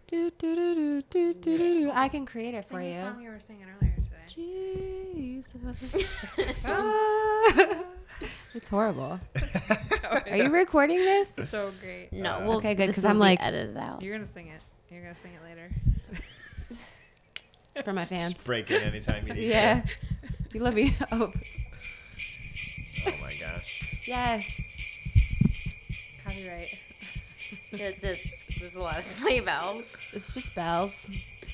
Do, do, do, do, do, do, do, do. I can create it for Sing the you. song you were singing earlier today. Jesus. Ah. It's horrible. Are you recording this? So great. No, well, okay, good, this 'cause will I'm be like- edited out. You're gonna sing it. You're gonna sing it later. It's for my fans. Just break it anytime you need Yeah. to. You let me. Oh. Oh my gosh. Yes. Copyright. There's a lot of sleigh bells. It's just bells.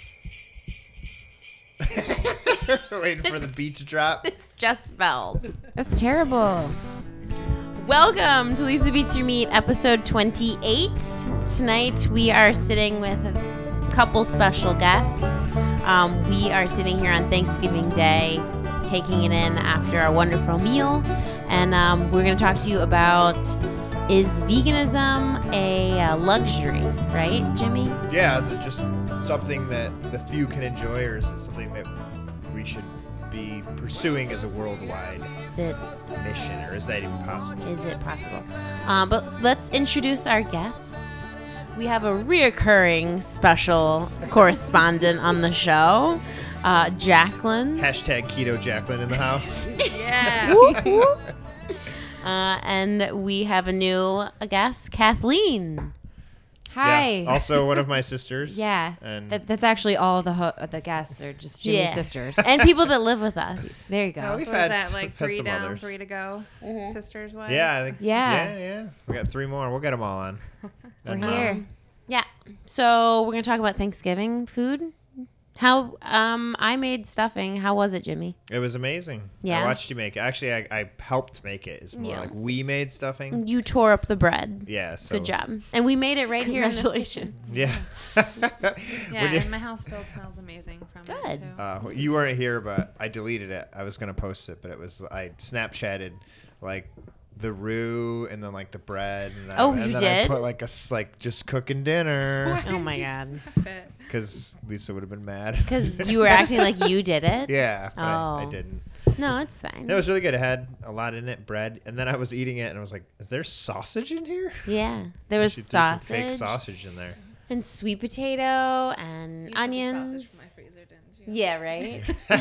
Waiting for the beat to drop. It's just bells. That's terrible. Welcome to Lisa Beats Your Meat, episode 28. Tonight we are sitting with a couple special guests. We are sitting here on Thanksgiving Day, taking it in after our wonderful meal. And we're going to talk to you about, is veganism a luxury, right, Jimmy? Yeah, is it just something that the few can enjoy, or is it something that we should be pursuing as a worldwide mission, or is that even possible? Is it possible? But let's introduce our guests. We have a reoccurring special correspondent on the show, Jacqueline. Hashtag Keto Jacqueline in the house. Yeah. And we have a new guest, Kathleen. Hi. Yeah, also one of my sisters. Yeah. And That's actually all the guests are just Jimmy's sisters. And people that live with us. There you go. Oh, What we've was had that, like we've had 3 some down, others. 3 to go? Sisters wives? Yeah, I think, Yeah. yeah. We got 3 more. We'll get them all on. We're And, here. Yeah. So we're going to talk about Thanksgiving food. How I made stuffing. How was it, Jimmy? It was amazing. Yeah. I watched you make it. Actually, I helped make it. It's more Yeah. like we made stuffing. You tore up the bread. Yeah. So, Good job. And we made it right here in this kitchen. Yeah. Yeah, When you- and my house still smells amazing from Good. it, too. You weren't here, but I deleted it. I was gonna post it, but I Snapchatted like the roux and then like the bread. And Oh, and you then did? I put like just cooking dinner Oh, my God. Bet. because Lisa would have been mad. Because you were acting like you did it? Yeah, but I Oh. didn't. No, it's fine. It was really good. It had a lot in it, bread, and then I was eating it and I was like, "Is there sausage in here?" Yeah. There I was should do some sausage, fake sausage in there. and sweet potato and You took the sausage onions. from my freezer, didn't you? Yeah, right?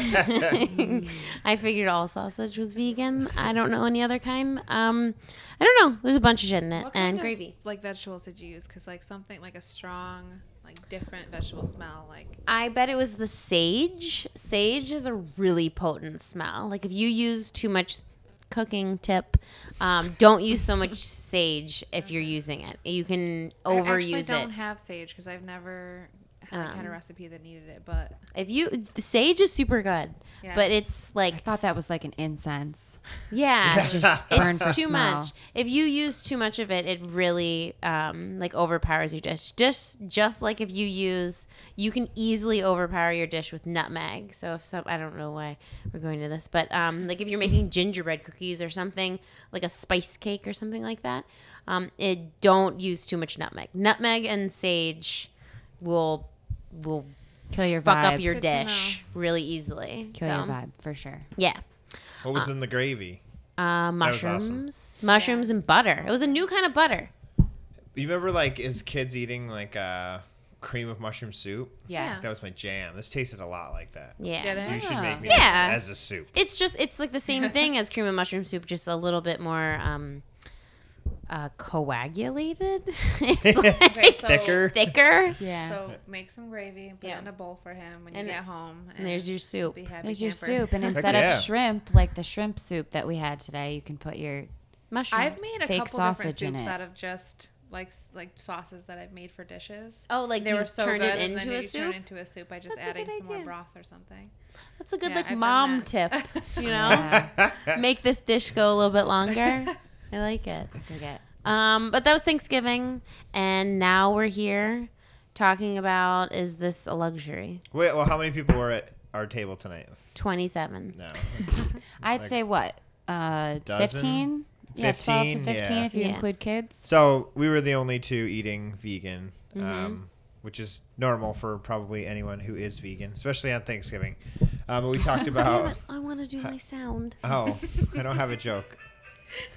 I figured all sausage was vegan. I don't know any other kind. I don't know. There's a bunch of shit in it. What And kind gravy. of, like, vegetables did you use? Because, like, something like a strong, like, different vegetable smell, like... I bet it was the sage. Sage is a really potent smell. Like if you use too much cooking tip, don't use so much sage if you're using it. You can I actually overuse don't it. have sage because I've never had a recipe that needed it, but... If you sage is super good, Yeah. but it's I like thought that was like an incense. yeah, Just burn it's for too smell. much. If you use too much of it, it really like overpowers your dish. Just like if you can easily overpower your dish with nutmeg. So if I don't know why we're going to this, but like if you're making gingerbread cookies or something like a spice cake or something like that, it don't use too much nutmeg. Nutmeg and sage will Kill your fuck vibe. up your Good to dish really easily. Kill so, your vibe for sure. yeah. What was in the gravy? was awesome. Mushrooms and butter. It was a new kind of butter. You remember like as kids eating like cream of mushroom soup? Yes. That was my jam. This tasted a lot like that. Yeah. Did it? So you should make me Yeah. this as a soup. It's like the same thing as cream of mushroom soup, just a little bit more coagulated. It's like Okay, so, Thicker. Yeah. So make some gravy and put Yeah. it in a bowl for him when And- you get home. and there's your soup. Be happy There's your camper. soup, and instead yeah. of shrimp, like the shrimp soup that we had today, you can put your Mushrooms. I've made a fake couple different sausage in soups it. out of just like sauces that I've made for dishes. Oh, like They you were so turn good, it and then into you a turn soup? it into a soup by just That's a adding good some more idea. broth or something. That's a good Yeah, like I've done mom that. tip, you know? Yeah. Make this dish go a little bit longer. I like it. Dig it. But that was Thanksgiving, and now we're here talking about, is this a luxury? Wait, well, how many people were at our table tonight? 27. No. I'd Like say what? dozen? 15? Yeah, 12 to 15, 15 yeah. if you Yeah. include kids. So we were the only two eating vegan, Mm-hmm. which is normal for probably anyone who is vegan, especially on Thanksgiving. But we talked about. I want to do my sound. Oh, I don't have a joke.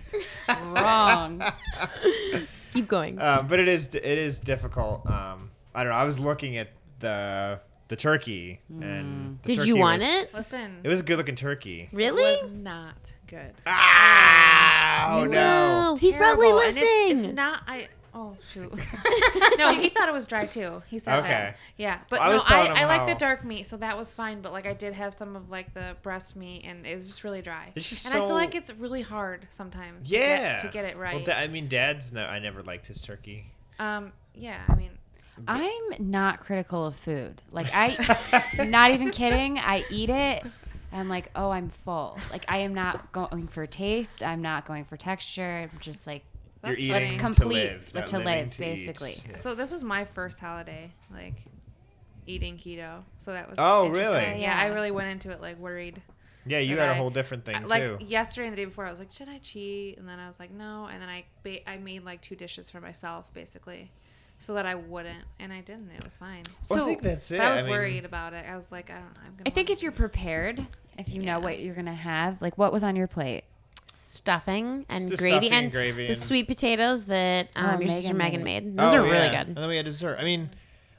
Wrong. Keep going. But it is difficult. I don't know. I was looking at the turkey and the Did turkey you want was- it? Listen, It was a good looking turkey. Really? it was not good. Ah, oh no. He's probably Terrible. And listening. It's not. Oh shoot. No, he thought it was dry too. He said Okay. that. Yeah, but Well, I no, was telling him I like the how- dark meat, so that was fine. But like, I did have some of like the breast meat, and it was just really dry. It's just and I so- feel like it's really hard sometimes. Yeah. To get it right. Well, I mean, Dad's no. I never liked his turkey. Yeah. I mean, I'm not critical of food. Like not even kidding. I eat it. I'm like, oh, I'm full. Like I am not going for taste. I'm not going for texture. I'm just like, You're That's eating funny. to Complete, live, not to living live, to basically. eat. Yeah. so this was my first holiday, like eating keto. So that was. Oh, interesting. really? Yeah, I Yeah. really went into it like worried. Yeah, you that had a I- whole different thing Like too. yesterday and the day before, I was like, should I cheat? And then I was like, no. And then I made like 2 dishes for myself, basically, so that I wouldn't. And I didn't. It was fine. Well, I So- think that's it. But I was mean, worried about it. I was like, I don't know. I'm gonna. I think wanna if you're cheat. prepared, if you know what you're gonna have, like what was on your plate? Stuffing and Just gravy stuffing and and gravy the and- sweet potatoes that your Megan sister Megan made. made. Those Oh, are really yeah. good. And then we had dessert. I mean,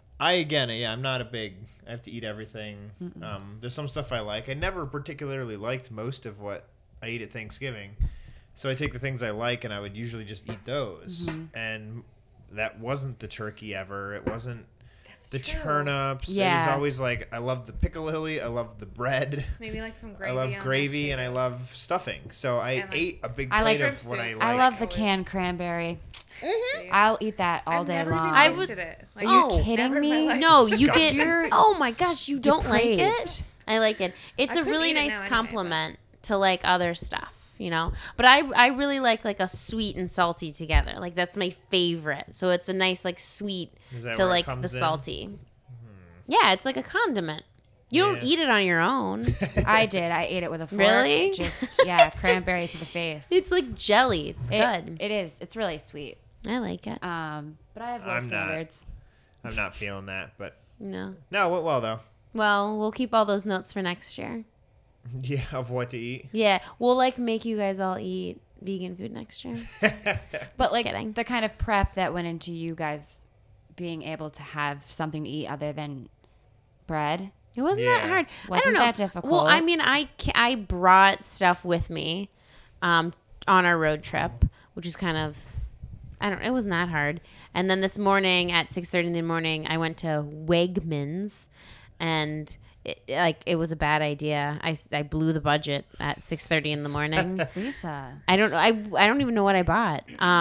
I'm not a big. I have to eat everything. There's some stuff I like. I never particularly liked most of what I eat at Thanksgiving, so I take the things I like and I would usually just eat those. And that wasn't the turkey ever. It wasn't the true. turnips. It was Yeah. always like I love the pickle-hilly. I love the bread. Maybe like some gravy. I love on gravy the and I potatoes. love stuffing. So I And, like, ate a big I like plate of shrimp what I soup. like. I love the always. canned cranberry. Yeah. I'll eat that all I've day never long. even I tasted was- it. Like, Are you Oh, kidding never in my me? life. No, you get. Disgusting. Oh my gosh, you don't like it? Depraved. I like it. It's I a could really eat it nice now anyway, compliment to like other stuff, you know. But I really like a sweet and salty together. Like that's my favorite. So it's a nice like sweet Is that to where it like the comes in? salty. Yeah, it's like a condiment. You don't Yeah. eat it on your own. I did. I ate it with a fork. Really? Just cranberry to the face. It's like jelly. It's good. It is. It's really sweet. I like it. But I have low I'm not. standards. I'm not feeling that, but No. no, it went well though. Well, we'll keep all those notes for next year. Yeah, of what to eat. Yeah, we'll like make you guys all eat vegan food next year. But Just like kidding. the kind of prep that went into you guys being able to have something to eat other than bread. It wasn't that Yeah. hard. I Wasn't don't know. that difficult? Well, I mean, I brought stuff with me on our road trip, which is kind of it wasn't that hard. And then this morning at 6:30 in the morning, I went to Wegmans, and it was a bad idea. I blew the budget at 6:30 in the morning. Lisa. I don't know. I don't even know what I bought.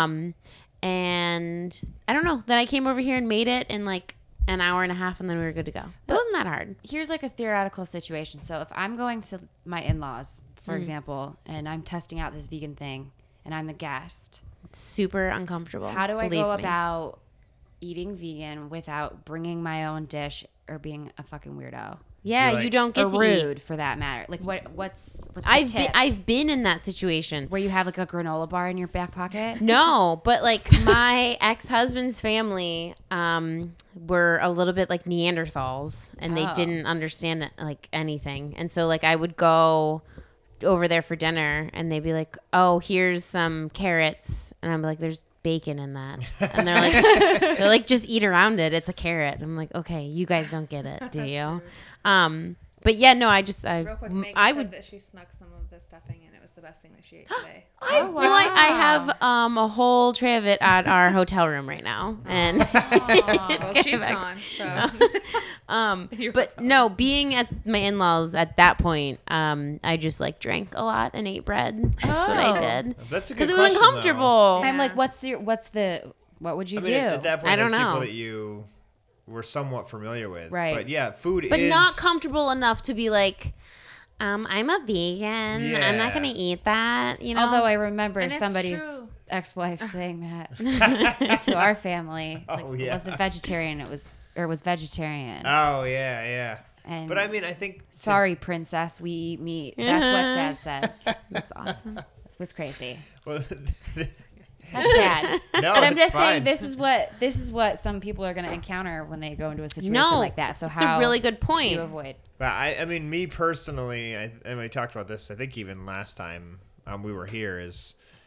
And I don't know. Then I came over here and made it in like an hour and a half, and then we were good to go. It wasn't that hard. Here's like a theoretical situation. So if I'm going to my in-laws, for example, and I'm testing out this vegan thing and I'm the guest, It's super uncomfortable. how do I believe go me. about eating vegan without bringing my own dish or being a fucking weirdo? Yeah, You're like- you don't get Or to rude eat. for that matter. Like what's the I've tip? been in that situation. Where you have like a granola bar in your back pocket? No, but like my ex-husband's family were a little bit like Neanderthals, and they Oh. didn't understand it, like anything. And so like I would go over there for dinner, and they'd be like, "Oh, here's some carrots," and I'm like, "There's bacon in that," and they're like, "Just eat around it. It's a carrot." I'm like, "Okay, you guys don't get it, do you?" But yeah, no, Real quick, Megan I said would. that she snuck some of the stuffing, and it was the best thing that she ate today. Oh, Well, I have wow. a whole tray of it at our hotel room right now, and Well, she's gone. So. Your but hotel no, being at my in-laws at that point, I just like drank a lot and ate bread. That's what I Oh. did That's a good because it was question, though. uncomfortable. Yeah. I'm like, what would you I do? mean, at that point, I don't that's know. people that you were somewhat familiar with. Right. But yeah, food But is not comfortable enough to be like, I'm a vegan. I'm not Yeah. gonna eat that. You know. Although I remember And it's somebody's true. ex-wife saying that to our family. Like, Oh, it yeah. wasn't vegetarian. It was vegetarian. Oh yeah, yeah. And But I mean, I think sorry, princess, we eat meat. That's what Dad said. It that's awesome. was crazy. Well, this, That's Dad. no, But I'm it's just fine. saying this is what some people are going to encounter when they go into a situation No, like that. So it's how a really good do point. you avoid? But I mean, me personally, and we talked about this. I think even last time we were here is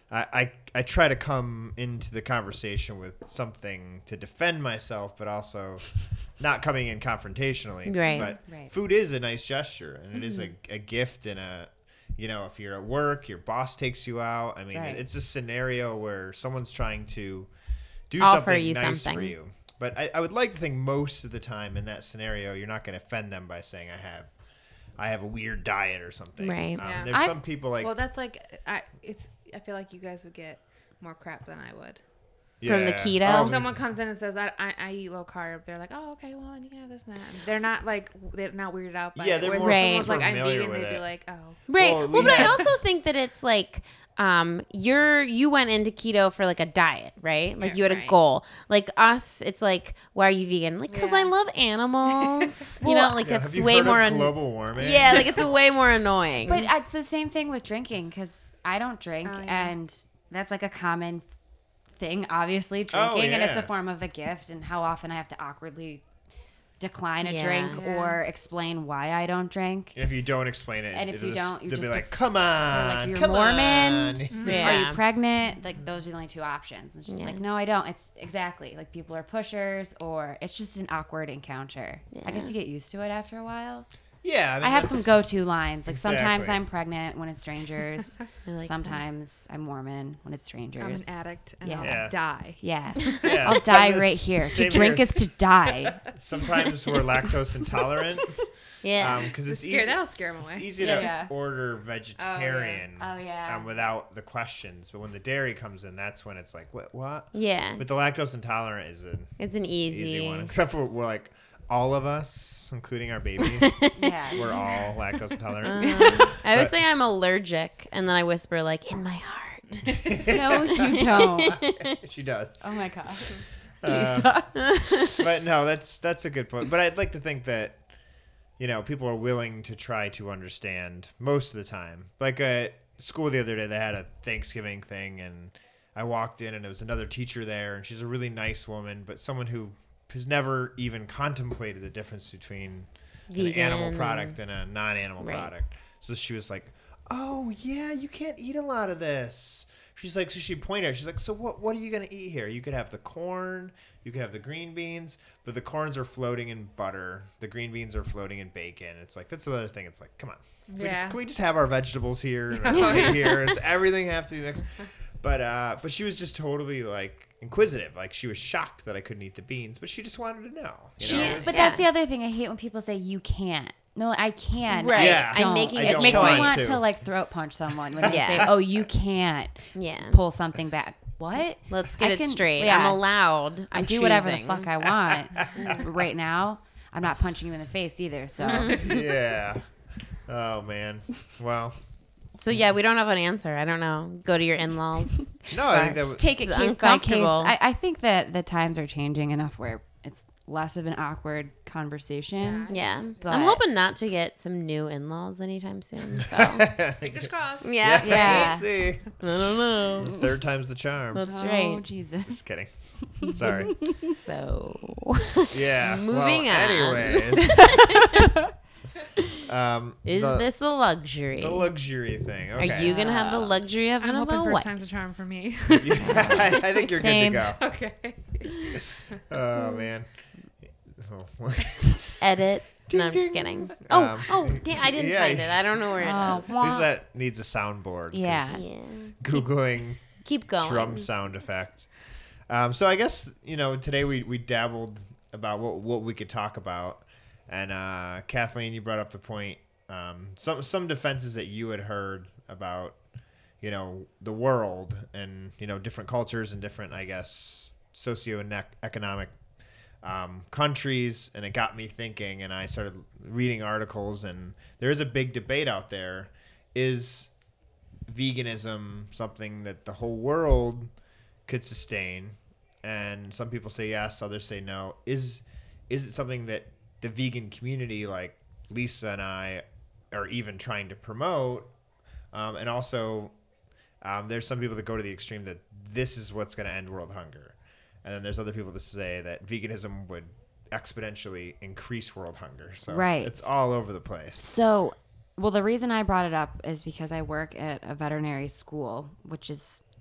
I try to come into the conversation with something to defend myself, but also not coming in confrontationally. Right. But Right. food is a nice gesture, and it is a gift, and if you're at work, your boss takes you out. I mean, Right. it's a scenario where someone's trying to do Offer something you nice something. for you. But I would like to think most of the time in that scenario, you're not going to offend them by saying I have a weird diet or something. Right. Yeah. There's some people like Well, that's like I feel like you guys would get more crap than I would. From the Yeah. keto? Oh, If someone comes in and says I eat low carb, they're like, oh, okay, well then you can have this and that. They're not weirded out by Yeah, it. they're Whereas more if someone's like I'm familiar vegan, with they'd be it. like, oh. Right. Well, Well, we but I had- also think that it's like you went into keto for like a diet, right? Like Yeah, you had a right. goal. Like us, it's like, why are you vegan? Like, because Yeah. I love animals. You know, like Yeah, it's have you way heard more. of global warming? Yeah, like it's way more annoying. But it's the same thing with drinking because I don't drink, Oh, yeah. and that's like a common thing. Obviously, drinking, and it's yeah. a form of a gift. And how often I have to awkwardly decline a Yeah. drink Yeah. or explain why I don't drink. If you don't explain it, And if you don't, you're they'll be just a- like, "Come Or on, like you're come Mormon. on." Yeah. Are you pregnant? Like those are the only two options. It's just Yeah. like no, I don't. It's exactly like people are pushers, or it's just an awkward encounter. I guess you get used to it after a while. Yeah, I, mean, I have that's- some go-to lines. Like sometimes Exactly. I'm pregnant when it's strangers. I like sometimes I'm Mormon when it's strangers. I'm an addict and Yeah. Yeah. I'll die. Yeah. Yeah, I'll some die of the right here. To same drink here. is to die. Sometimes we're lactose intolerant yeah. because it's Scare, easy. that'll scare them It's away. easy Yeah, to yeah. order vegetarian. Oh, yeah. Without the questions, but when the dairy comes in, that's when it's like, what? Yeah. But the lactose intolerant is an It's an easy one, except for we're like all of us, including our baby, Yeah. we're all lactose intolerant. I always say I'm allergic, and then I whisper like in my heart. No, you don't. She does. Oh my god. But no, that's a good point. But I'd like to think that people are willing to try to understand most of the time. Like at school the other day, they had a Thanksgiving thing, and I walked in, and there was another teacher there, and she's a really nice woman, but someone who has never even contemplated the difference between an Vegan animal product and a non-animal Right. product. So she was like, "Oh yeah, you can't eat a lot of this." She's like, so she pointed. She's like, so what are you gonna eat here? You could have the corn, you could have the green beans, but the corns are floating in butter. The green beans are floating in bacon. It's like that's another thing. It's like, come on, Yeah. can we just have our vegetables here and our meat here? Does everything have to be mixed? But she was just totally like inquisitive. Like she was shocked that I couldn't eat the beans, but she just wanted to know. You know? Yeah. It's- But that's the other thing. I hate when people say you can't. No, I can. Right. I Yeah. I'm don't. making I a It don't makes me choice. want to. to like throat punch someone when they Yeah. say, "Oh, you can't Yeah. pull something back." What? Let's get I it can- straight. yeah. I'm allowed. I I'm do whatever the choosing. fuck I want. Right now, I'm not punching you in the face either. So Yeah. Oh man. Well. So yeah, we don't have an answer. I don't know. Go to your in-laws. No, I think that was, just take it It's case by case. uncomfortable. I think that the times are changing enough where it's less of an awkward conversation. Yeah. But- I'm hoping not to get some new in-laws anytime soon. So Fingers crossed. yeah. Yeah. We'll see. I don't know. Third time's the charm. That's Oh right. Jesus. Just kidding. Sorry. So Yeah. Moving well, on. Anyways. is this a luxury? the luxury thing? Are Okay. you gonna have the luxury of I'm hoping a first what? time's a charm for me. Yeah, I think you're Same. good to Okay. go. Oh man. Oh. Edit. No, I'm just kidding. Oh, damn, I didn't yeah, find it. I don't know where it Oh, is. Lisa needs a soundboard. 'cause Yeah. Yeah. Googling Keep going. drum sound effect. So I guess today we dabbled about what we could talk about, and Kathleen, you brought up the point. Some defenses that you had heard about the world and different cultures and different, I guess, socio-economic countries, and it got me thinking, and I started reading articles, and there is a big debate out there. Is veganism something that the whole world could sustain? And some people say yes, others say no. Is it something that the vegan community, like Lisa and I, are even trying to promote? And also, there's some people that go to the extreme that this is what's going to end world hunger. And then there's other people that say that veganism would exponentially increase world hunger. So Right. it's all over the place. So, well, the reason I brought it up is because I work at a veterinary school, which is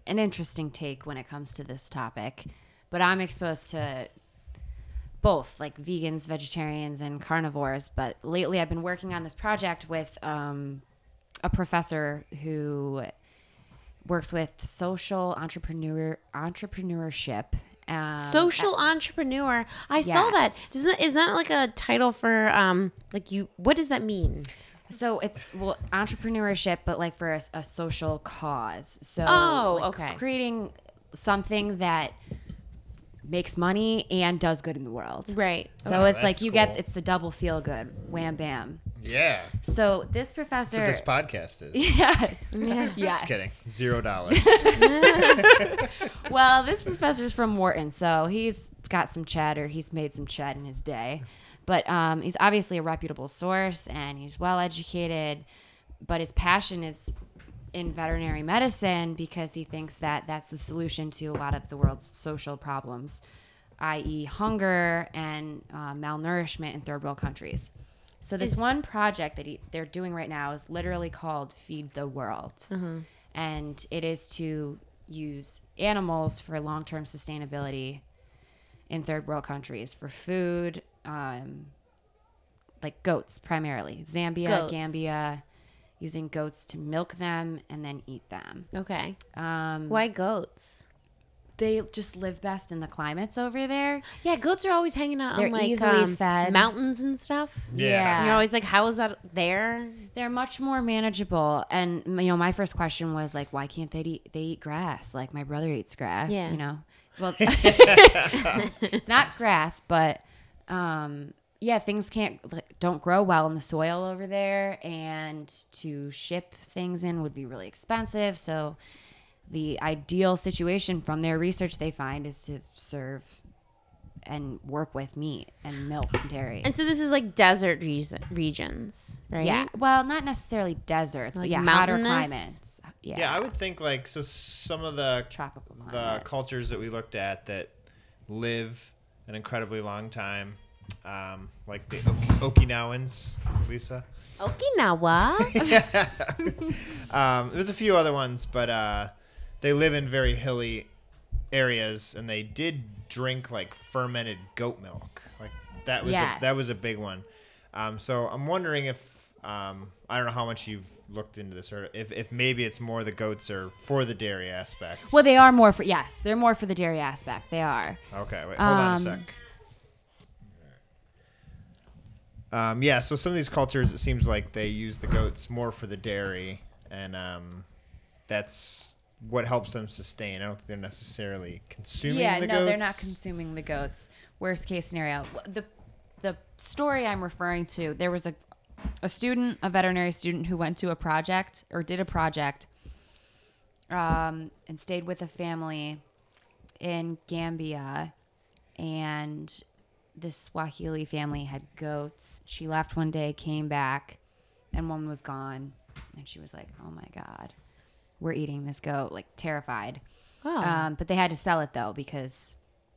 an interesting take when it comes to this topic, but I'm exposed to both, like vegans, vegetarians, and carnivores. But lately I've been working on this project with a professor who works with social entrepreneurship. Social entrepreneur. I saw that. Is that like a title for what does that mean? So it's entrepreneurship, but like for a social cause. So okay. Creating something that makes money and does good in the world. Right. So it's like that's you cool. it's the double feel good. Wham bam. Yeah. So this professor. That's what this podcast is. Yes. Yeah. Yes. Just kidding. $0. Well, this professor's from Wharton, so he's got some cheddar. He's made some ched in his day. But he's obviously a reputable source, and he's well educated. But his passion is in veterinary medicine because he thinks that that's the solution to a lot of the world's social problems, i.e. hunger and malnourishment in third world countries. So this one project that they're doing right now is literally called Feed the World. Mm-hmm. And it is to use animals for long-term sustainability in third world countries for food, like goats primarily. Zambia, Gambia, using goats to milk them and then eat them. Okay. Why goats? They just live best in the climates over there. Yeah, goats are always hanging out They're on like easily fed. mountains and stuff. Yeah. You're always like, how is that there? They're much more manageable. And, my first question was like, why can't they eat grass? Like my brother eats grass, Yeah. Well, it's not grass, but things don't grow well in the soil over there. And to ship things in would be really expensive. So the ideal situation from their research they find is to serve and work with meat and milk and dairy. And so this is like desert regions, right? Yeah. Well, not necessarily deserts, Like but hotter mountainous? climates. Yeah, I would think some of the Tropical the climate. cultures that we looked at that live an incredibly long time, like the Okinawans, Lisa. Okinawa. There's a few other ones, but they live in very hilly areas, and they did drink like fermented goat milk. Like that was a big one. So I'm wondering if I don't know how much you've looked into this, or if maybe it's more the goats are for the dairy aspect. Well, they are more for they're more for the dairy aspect. They are. Okay, wait, hold on a sec. So some of these cultures, it seems like they use the goats more for the dairy, and that's what helps them sustain. I don't think they're necessarily consuming the goats. they're not consuming the goats. Worst case scenario. The story I'm referring to, there was a veterinary student who went to a project or did a project and stayed with a family in Gambia, and this Swahili family had goats. She left one day, came back, and one was gone. And she was like, oh my God, we're eating this goat, like terrified. Oh. But they had to sell it though because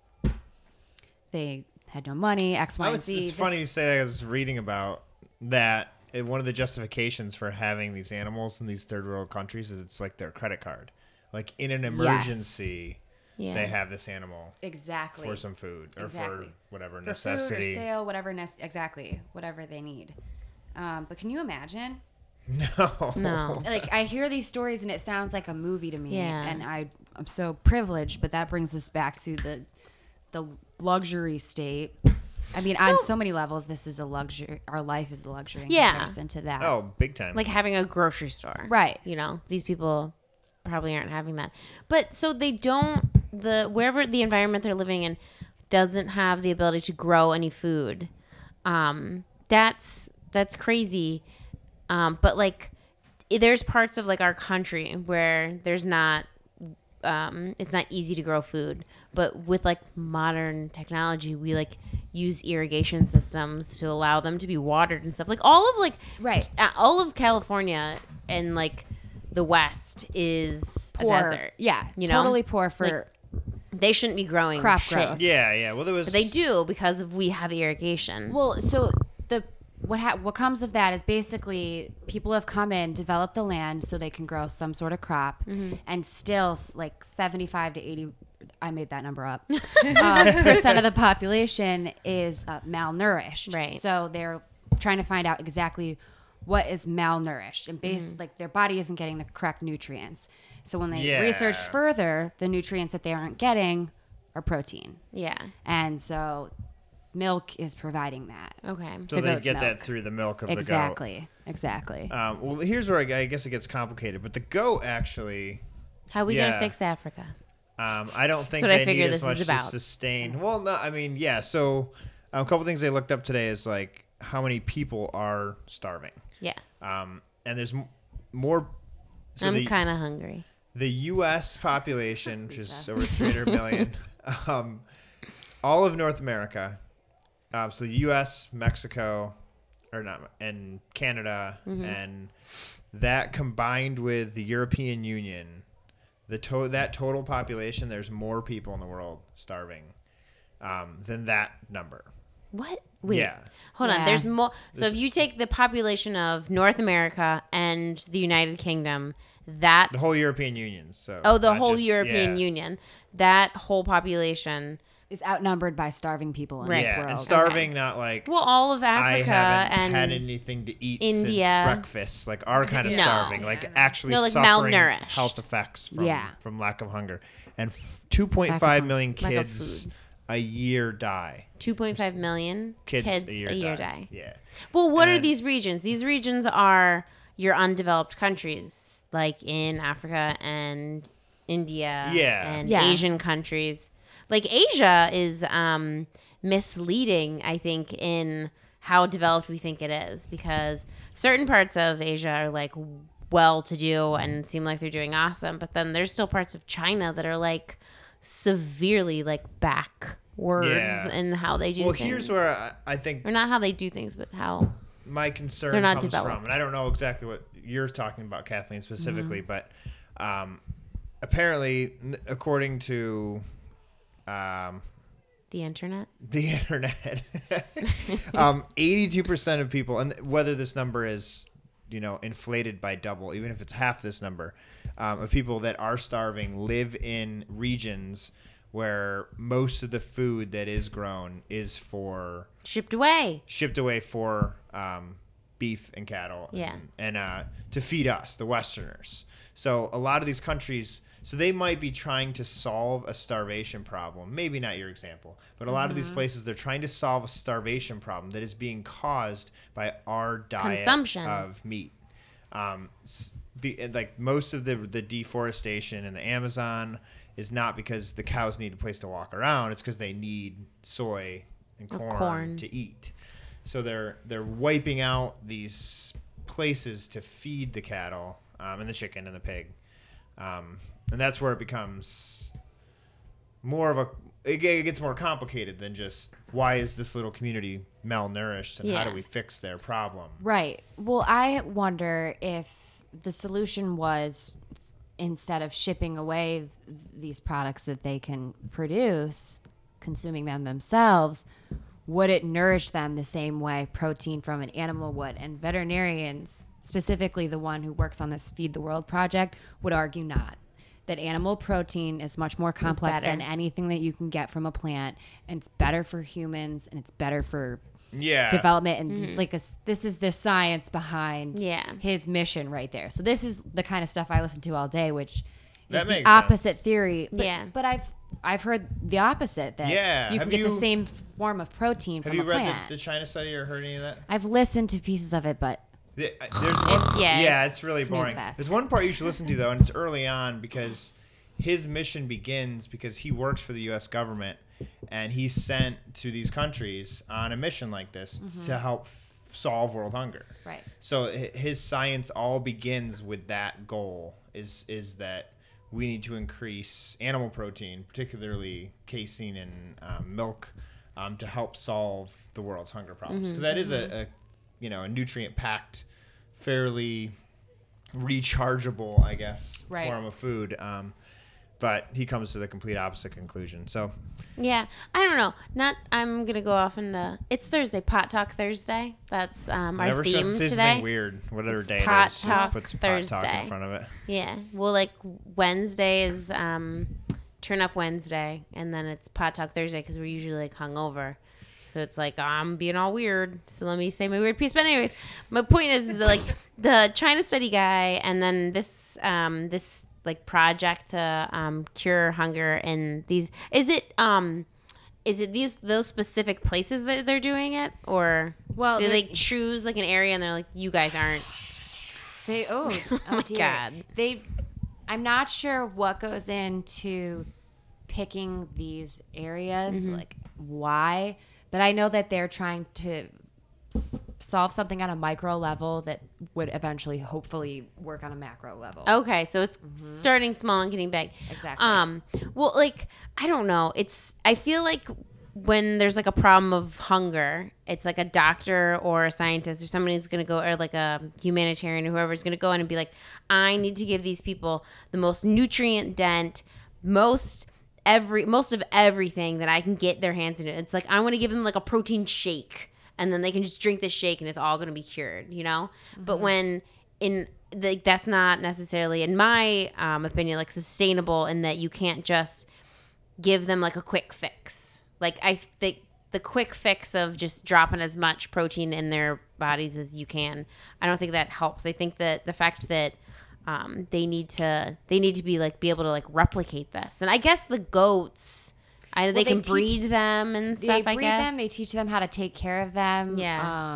they had no money, X, Y, and Z. It's funny you say that. I was reading about that. One of the justifications for having these animals in these third world countries is it's like their credit card. Like in an emergency, Yeah. they have this animal Exactly. for some food or Exactly. for whatever For necessity. food or sale, whatever, whatever they need. But can you imagine? No. Like, I hear these stories and it sounds like a movie to me. Yeah. And I'm so privileged, but that brings us back to the luxury state. I mean, on so many levels, this is a luxury. Our life is a luxury in comparison to that. Oh, big time. Like having a grocery store. Right. These people probably aren't having that. But so they don't, wherever the environment they're living in doesn't have the ability to grow any food. That's crazy. But like there's parts of like our country where there's not, it's not easy to grow food, but with like modern technology, we like use irrigation systems to allow them to be watered and stuff. Like all of California and like the West is Poor. a desert. Yeah. You know? Totally poor for They shouldn't be growing crop shit. growth. Yeah. Well, there was. But they do because we have irrigation. Well, so what comes of that is basically people have come in, developed the land so they can grow some sort of crop, and still like 75 to 80, I made that number up, percent of the population is malnourished. Right. So they're trying to find out exactly what is malnourished, and like their body isn't getting the correct nutrients. So when they researched further, the nutrients that they aren't getting are protein. Yeah. And so milk is providing that. Okay. So The they goat's get milk. that through the milk of the goat. Exactly. Well, here's where I guess it gets complicated. But the goat actually, How are we going to fix Africa? I don't think what I they figure need as this much is to about. sustain. Well, no, I mean, yeah. So a couple things I looked up today is like how many people are starving. Yeah. And there's more. So I'm kind of hungry. The U.S. population, which is over 300 million, all of North America, so the U.S., Mexico, and Canada, and that combined with the European Union, that total population, there's more people in the world starving than that number. What? Wait. Yeah. Hold on. Yeah. There's more. So if you take the population of North America and the United Kingdom, that The whole European Union. So the not whole just- European yeah. Union, that whole population. Is outnumbered by starving people in Right. this Yeah, world. and starving, not like Well, all of I Africa haven't and had anything to eat India. since breakfast, like our kind of No. starving, like actually No, like suffering malnourished. health effects from lack of hunger. And Lack 2.5 of million Lack of kids food. a year die. 2.5 million Kids, kids a year die. Yeah. Well, what are And- these regions? These regions are your undeveloped countries, like in Africa and India and Yeah. Asian countries. Like Asia is misleading, I think, in how developed we think it is, because certain parts of Asia are like well-to-do and seem like they're doing awesome, but then there's still parts of China that are like severely like backwards Yeah. in how they do Well, things. here's where I think Or not how they do things, but how. my concern They're not comes developed. from, and I don't know exactly what you're talking about, Kathleen, specifically, Mm-hmm. but apparently, according to The internet? the internet, 82% of people, and whether this number is, inflated by double, even if it's half this number, of people that are starving live in regions where most of the food that is grown is Shipped away. shipped away for beef and cattle Yeah. and to feed us, the Westerners. So a lot of these countries, so they might be trying to solve a starvation problem. Maybe not your example, but a lot of these places, they're trying to solve a starvation problem that is being caused by our diet Consumption. of meat. Like most of the deforestation in the Amazon is not because the cows need a place to walk around. It's because they need soy and corn to eat. So they're wiping out these places to feed the cattle and the chicken and the pig, and that's where it becomes more of it gets more complicated than just why is this little community malnourished and how do Yeah. we fix their problem? Right. Well, I wonder if the solution was, instead of shipping away these products that they can produce, consuming them themselves, would it nourish them the same way protein from an animal would? And veterinarians, specifically the one who works on this Feed the World project, would argue not. That animal protein is much more complex better. than anything that you can get from a plant, and it's better for humans, and it's better for Yeah. development, and just like this is the science behind Yeah. his mission right there. So this is the kind of stuff I listen to all day, which That is makes the opposite sense. theory. But, Yeah. but I've heard the opposite, that Yeah. you can Have get the you- same form of protein Have from you a read plant. the China study or heard any of that? I've listened to pieces of it, but There's it's it's really snooze boring. fest. There's one part you should listen to though, and it's early on because his mission begins because he works for the U.S. government, and he's sent to these countries on a mission like this to help solve world hunger. right. So his science all begins with that goal: is that we need to increase animal protein, particularly casein and milk, to help solve the world's hunger problems. Because that is a nutrient packed, fairly rechargeable, I guess, Right. form of food. but he comes to the complete opposite conclusion. So Yeah, I don't know. I'm gonna go off into. It's Thursday, Pot Talk Thursday. That's our whenever theme says today. something weird, whatever It's day it Pot is, just Talk puts Pot Talk Thursday. in front of it. Yeah, well, like Wednesday is Turn Up Wednesday, and then it's Pot Talk Thursday because we're usually like hungover. So it's like I'm being all weird. So let me say my weird piece. But anyways, my point is that, like the China study guy, and then this like project to cure hunger in these. Is it those specific places that they're doing it, or Well, do they they- choose like an area and they're like, you guys aren't? They oh my dear. God. I'm not sure what goes into picking these areas, Mm-hmm. like why, but I know that they're trying to solve something on a micro level that would eventually, hopefully, work on a macro level. Okay, so it's starting small and getting big. Exactly. Well, like I don't know. I feel like when there's like a problem of hunger, it's like a doctor or a scientist or somebody who's going to go, or like a humanitarian or whoever's going to go in and be like, I need to give these people the most nutrient dense, most of everything that I can get their hands into. It's like I want to give them like a protein shake, and then they can just drink this shake and it's all going to be cured, you know? But when that's not necessarily, in my opinion, like sustainable, in that you can't just give them like a quick fix. Like I think the quick fix of just dropping as much protein in their bodies as you can, I don't think that helps. I think that the fact that they need to be like be able to like replicate this, and I guess the goats, they they can teach- breed them and stuff. They I breed guess them. They teach them how to take care of them. Yeah.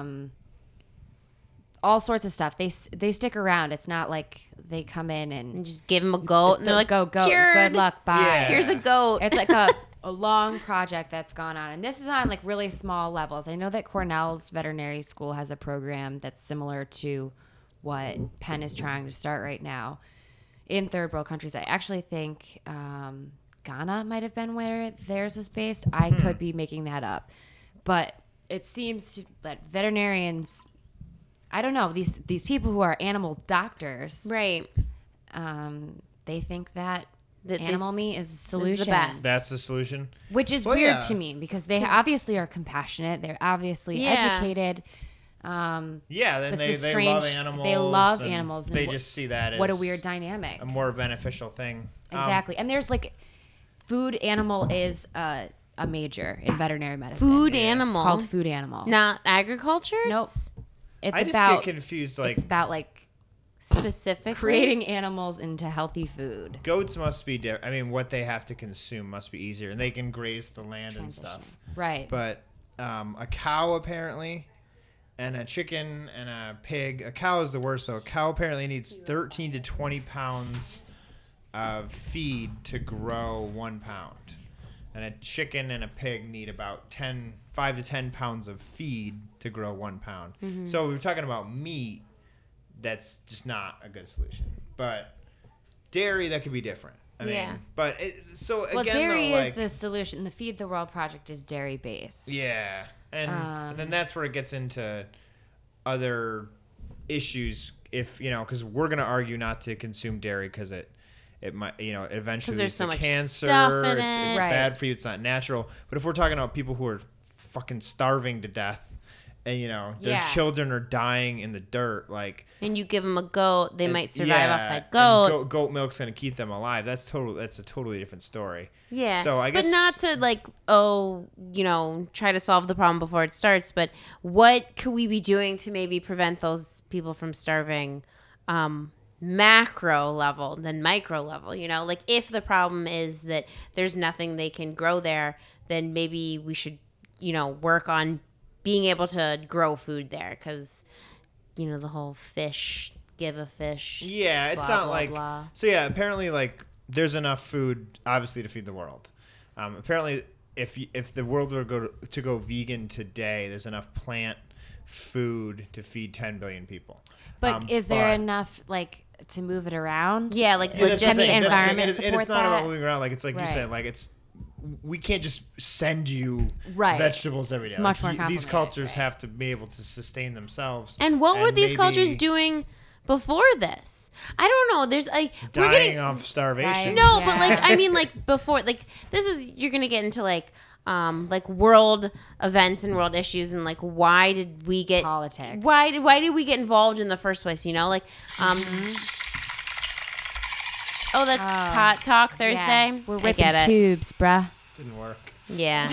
All sorts of stuff. They stick around. It's not like they come in and and just give them a goat, and they're like, go. Cured. Good luck. Bye. Yeah. Here's a goat. It's like a long project that's gone on. And this is on like really small levels. I know that Cornell's veterinary school has a program that's similar to what Penn is trying to start right now in third world countries. I actually think Ghana might have been where theirs was based. I could be making that up. But it seems that veterinarians, I don't know, these people who are animal doctors, Right. they think that That animal this- meat is a the solution. best. That's the solution. Which is Well, weird yeah. to me because they obviously are compassionate. They're obviously Yeah. educated. Yeah, then This they is love strange. animals. They love and animals, and They what- just see that as What a weird dynamic. a more beneficial thing. Exactly. And there's like food animal is a major in veterinary medicine. Food Yeah. animal. It's called food animal. Not agriculture? Nope. It's I just about get confused. Like it's about like Specifically? creating animals into healthy food. goats must be different. I mean, what they have to consume must be easier, and they can graze the land and stuff. Right. But a cow apparently, and a chicken and a pig. A cow is the worst. So a cow apparently needs 13 to 20 pounds of feed to grow 1 pound, and a chicken and a pig need about 5 to 10 pounds of feed to grow 1 pound. So we're talking about meat. That's just not a good solution. But dairy, that could be different. I mean, Yeah. but so well, again, dairy though, is like, the solution. The Feed the World project is dairy based. yeah, and then that's where it gets into other issues. If because we're gonna argue not to consume dairy because it might eventually 'Cause there's leads so to much cancer. stuff in it's it. Right. bad for you. It's not natural. But if we're talking about people who are fucking starving to death, and their Yeah. children are dying in the dirt, like. And you give them a goat, they might survive Yeah, off that and goat. goat milk's gonna keep them alive. That's a totally different story. Yeah. So I guess, but not to like, try to solve the problem before it starts. But what could we be doing to maybe prevent those people from starving, macro level than micro level? Like if the problem is that there's nothing they can grow there, then maybe we should, work on being able to grow food there, because the whole give a fish. Yeah, it's blah, not blah, like blah. so. Yeah, apparently, like there's enough food, obviously, to feed the world. Apparently, if the world were to go vegan today, there's enough plant food to feed 10 billion people. But is there enough to move it around? Yeah, like Does the logistics. environment and support it's not that? about moving around. Like it's like you Right. said. Like we can't just send you Right. vegetables every day. It's much more These complicated, cultures right. have to be able to sustain themselves. And what were these maybe- cultures doing before this. I don't know. There's a we're Dying getting of starvation. no, Yeah. but like I mean, like before, like this is you're gonna get into like world events and world issues and like why did we get Politics. Why did we get involved in the first place? You know, like oh, that's Pot Talk Thursday. Yeah. We're I ripping get it. tubes, bruh. Didn't work. Yeah.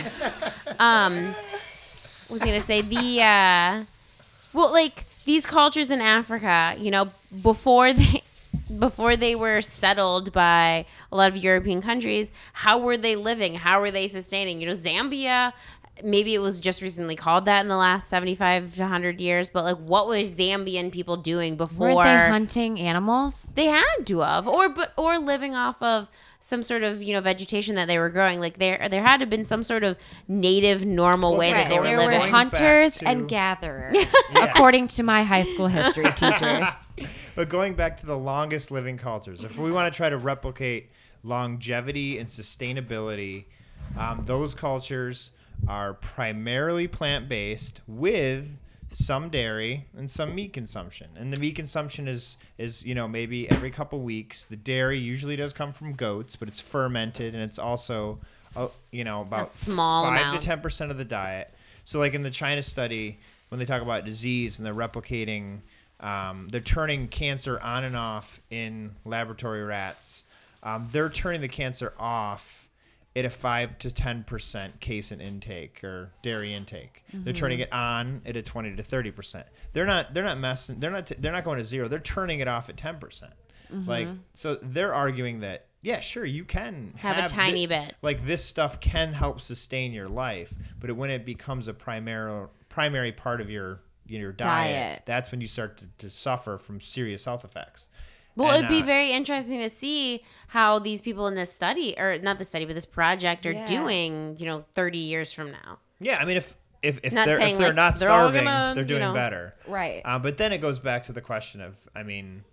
Was gonna say the well, like these cultures in Africa, you know, before they were settled by a lot of European countries, how were they living? How were they sustaining? You know, Zambia, maybe it was just recently called that in the last 75 to 100 years, but like what was Zambian people doing before? Weren't they hunting animals? They had to have, or living off of some sort of, you know, vegetation that they were growing. Like there had to have been some sort of native normal way that they were There living. were hunters to- and gatherers, according to my high school history teachers. But going back to the longest living cultures, if we want to try to replicate longevity and sustainability, those cultures are primarily plant-based with some dairy and some meat consumption. And the meat consumption is you know, maybe every couple weeks. The dairy usually does come from goats, but it's fermented and it's also you know, about A small 5 amount. to 10% of the diet. So like in the China study, when they talk about disease and they're replicating, they're turning cancer on and off in laboratory rats. They're turning the cancer off at a 5 to 10% casein intake or dairy intake. They're turning it on at a 20 to 30%. They're not messing. They're not going to zero. They're turning it off at 10%. Like, so they're arguing that, yeah, sure, you can Have a tiny bit. Like this stuff can help sustain your life, but when it becomes a primary part of your diet, that's when you start to suffer from serious health effects. Well, And, it'd be very interesting to see how these people in this study, or not the study, but this project are doing, you know, 30 years from now. Yeah, I mean, if Not they're saying, not like, they're all starving, gonna, they're you doing know, better. Right. But then it goes back to the question of, I mean,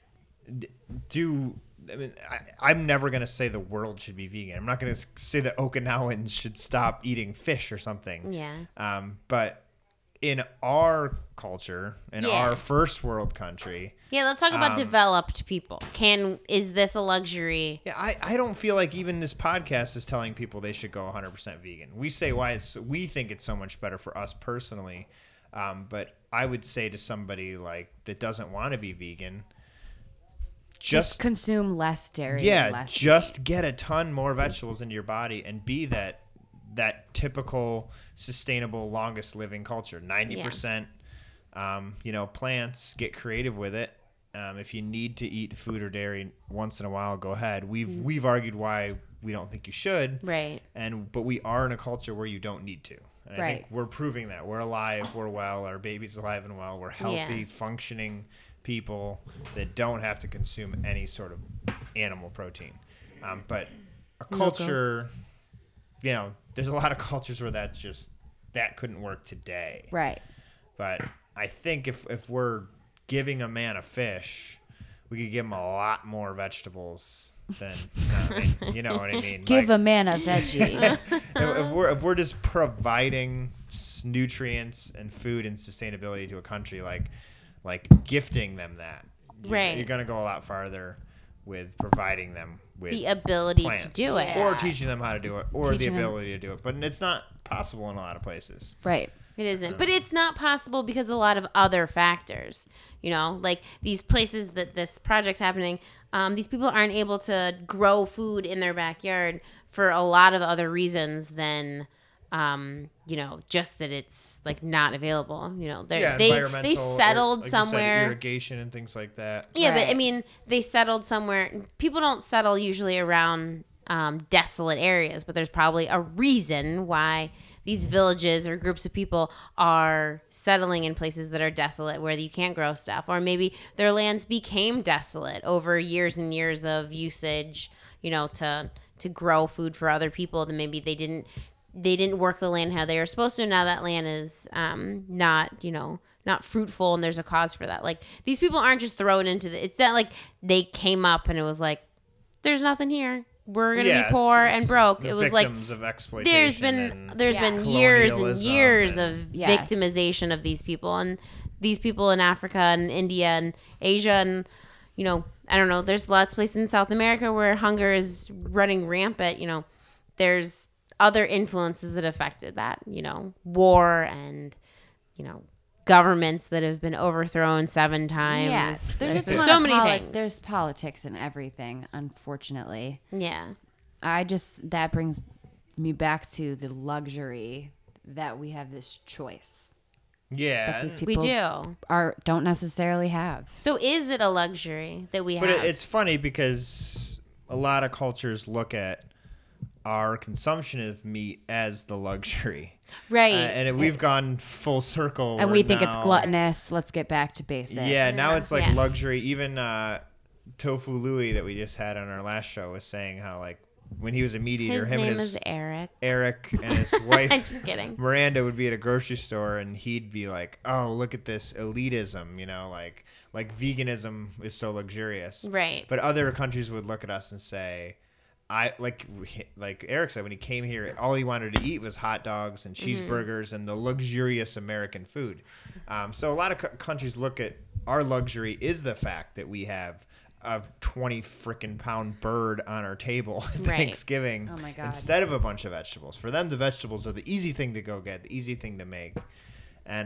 I'm never going to say the world should be vegan. I'm not going to say that Okinawans should stop eating fish or something. Yeah. But in our culture, in Yeah. our first world country, Yeah, let's talk about developed people. Is this a luxury? yeah, I don't feel like even this podcast is telling people they should go 100% vegan. We say why we think it's so much better for us personally. But I would say to somebody like that doesn't want to be vegan, Just consume less dairy. yeah, and less just get a ton more vegetables into your body and be that typical sustainable longest living culture. 90%, you know, plants. Get creative with it. If you need to eat food or dairy once in a while, go ahead. We've argued why we don't think you should. Right. But we are in a culture where you don't need to. And I Right. think we're proving that. We're alive, we're well, our baby's alive and well. We're healthy, Yeah. functioning people that don't have to consume any sort of animal protein. But a culture, you know, there's a lot of cultures where that couldn't work today. Right. But I think if we're giving a man a fish, we could give him a lot more vegetables than, you know what I mean? Give Like, a man a veggie. if we're just providing nutrients and food and sustainability to a country, like gifting them that, Right. you're gonna go a lot farther with providing them with The ability plants, to do it. or teaching them how to do it, or Teaching the them. ability to do it. But it's not possible in a lot of places. Right. It isn't. But it's not possible because of a lot of other factors. You know, like these places that this project's happening, these people aren't able to grow food in their backyard for a lot of other reasons than, you know, just that it's like not available. You know, they environmental, settled like you said, somewhere. irrigation and things like that. Yeah, but I Right. mean, they settled somewhere. People don't settle usually around desolate areas, but there's probably a reason why these villages or groups of people are settling in places that are desolate where you can't grow stuff. Or maybe their lands became desolate over years and years of usage, you know, to grow food for other people. Then maybe they didn't work the land how they were supposed to. Now that land is not fruitful, and there's a cause for that. Like, these people aren't just thrown into it's not like they came up and it was like, there's nothing here. We're going to be poor and broke. the It was like, victims of exploitation. there's been years and colonialism years and- of Yes. victimization of these people, and these people in Africa and India and Asia and, you know, I don't know, there's lots of places in South America where hunger is running rampant. You know, there's other influences that affected that, you know, war and, you know, governments that have been overthrown 7 times. Yes, There's a ton so of many things. There's politics in everything, unfortunately. Yeah. That brings me back to the luxury that we have this choice. Yeah. That these We people do. don't necessarily have. So is it a luxury that we have? But it's funny because a lot of cultures look at our consumption of meat as the luxury. right. And we've gone full circle. And where we think it's now- gluttonous. Let's get back to basics. Yeah, now it's like Yeah. luxury. Even Tofu Louie that we just had on our last show was saying how, like, when he was a meat eater, His him name and his is Eric. Eric and his wife I'm just kidding. Miranda would be at a grocery store and he'd be like, "Oh, look at this elitism, you know, like veganism is so luxurious." Right. But other countries would look at us and say, like Eric said, when he came here, all he wanted to eat was hot dogs and cheeseburgers and the luxurious American food. So a lot of countries look at our luxury is the fact that we have a 20 freaking pound bird on our table at Right. Thanksgiving Oh my God. instead of a bunch of vegetables. For them, the vegetables are the easy thing to go get, the easy thing to make. And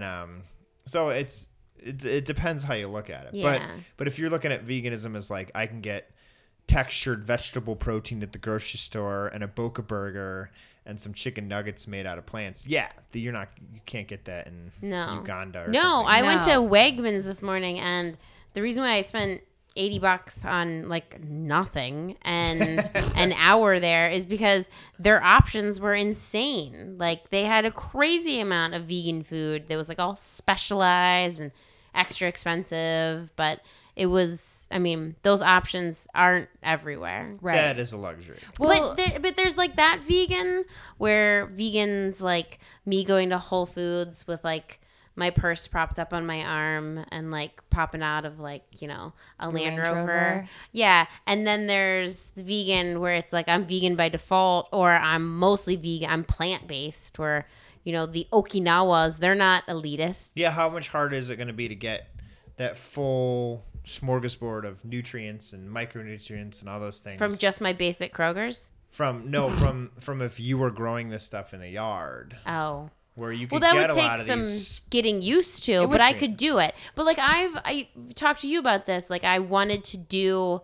so it depends how you look at it. Yeah. But if you're looking at veganism as like, I can get textured vegetable protein at the grocery store and a Boca burger and some chicken nuggets made out of plants. Yeah, you can't get that in Uganda or No, something. I went to No. Wegmans this morning, and the reason why I spent $80 on like nothing and an hour there is because their options were insane. Like they had a crazy amount of vegan food that was like all specialized and extra expensive, but it was, I mean, those options aren't everywhere. Right. That is a luxury. Well, But there's like that vegan where vegans like me going to Whole Foods with like my purse propped up on my arm and like popping out of like, you know, a Land Range Rover. Rover. Yeah. And then there's the vegan where it's like I'm vegan by default or I'm mostly vegan. I'm plant-based where, you know, the Okinawas, they're not elitists. Yeah, how much harder is it going to be to get that full smorgasbord of nutrients and micronutrients and all those things From just my basic Kroger's? from if you were growing this stuff in the yard Oh. where you Well, could that get would a take lot of some these. getting used to, but I could do it. But like I talked to you about this. Like I wanted to do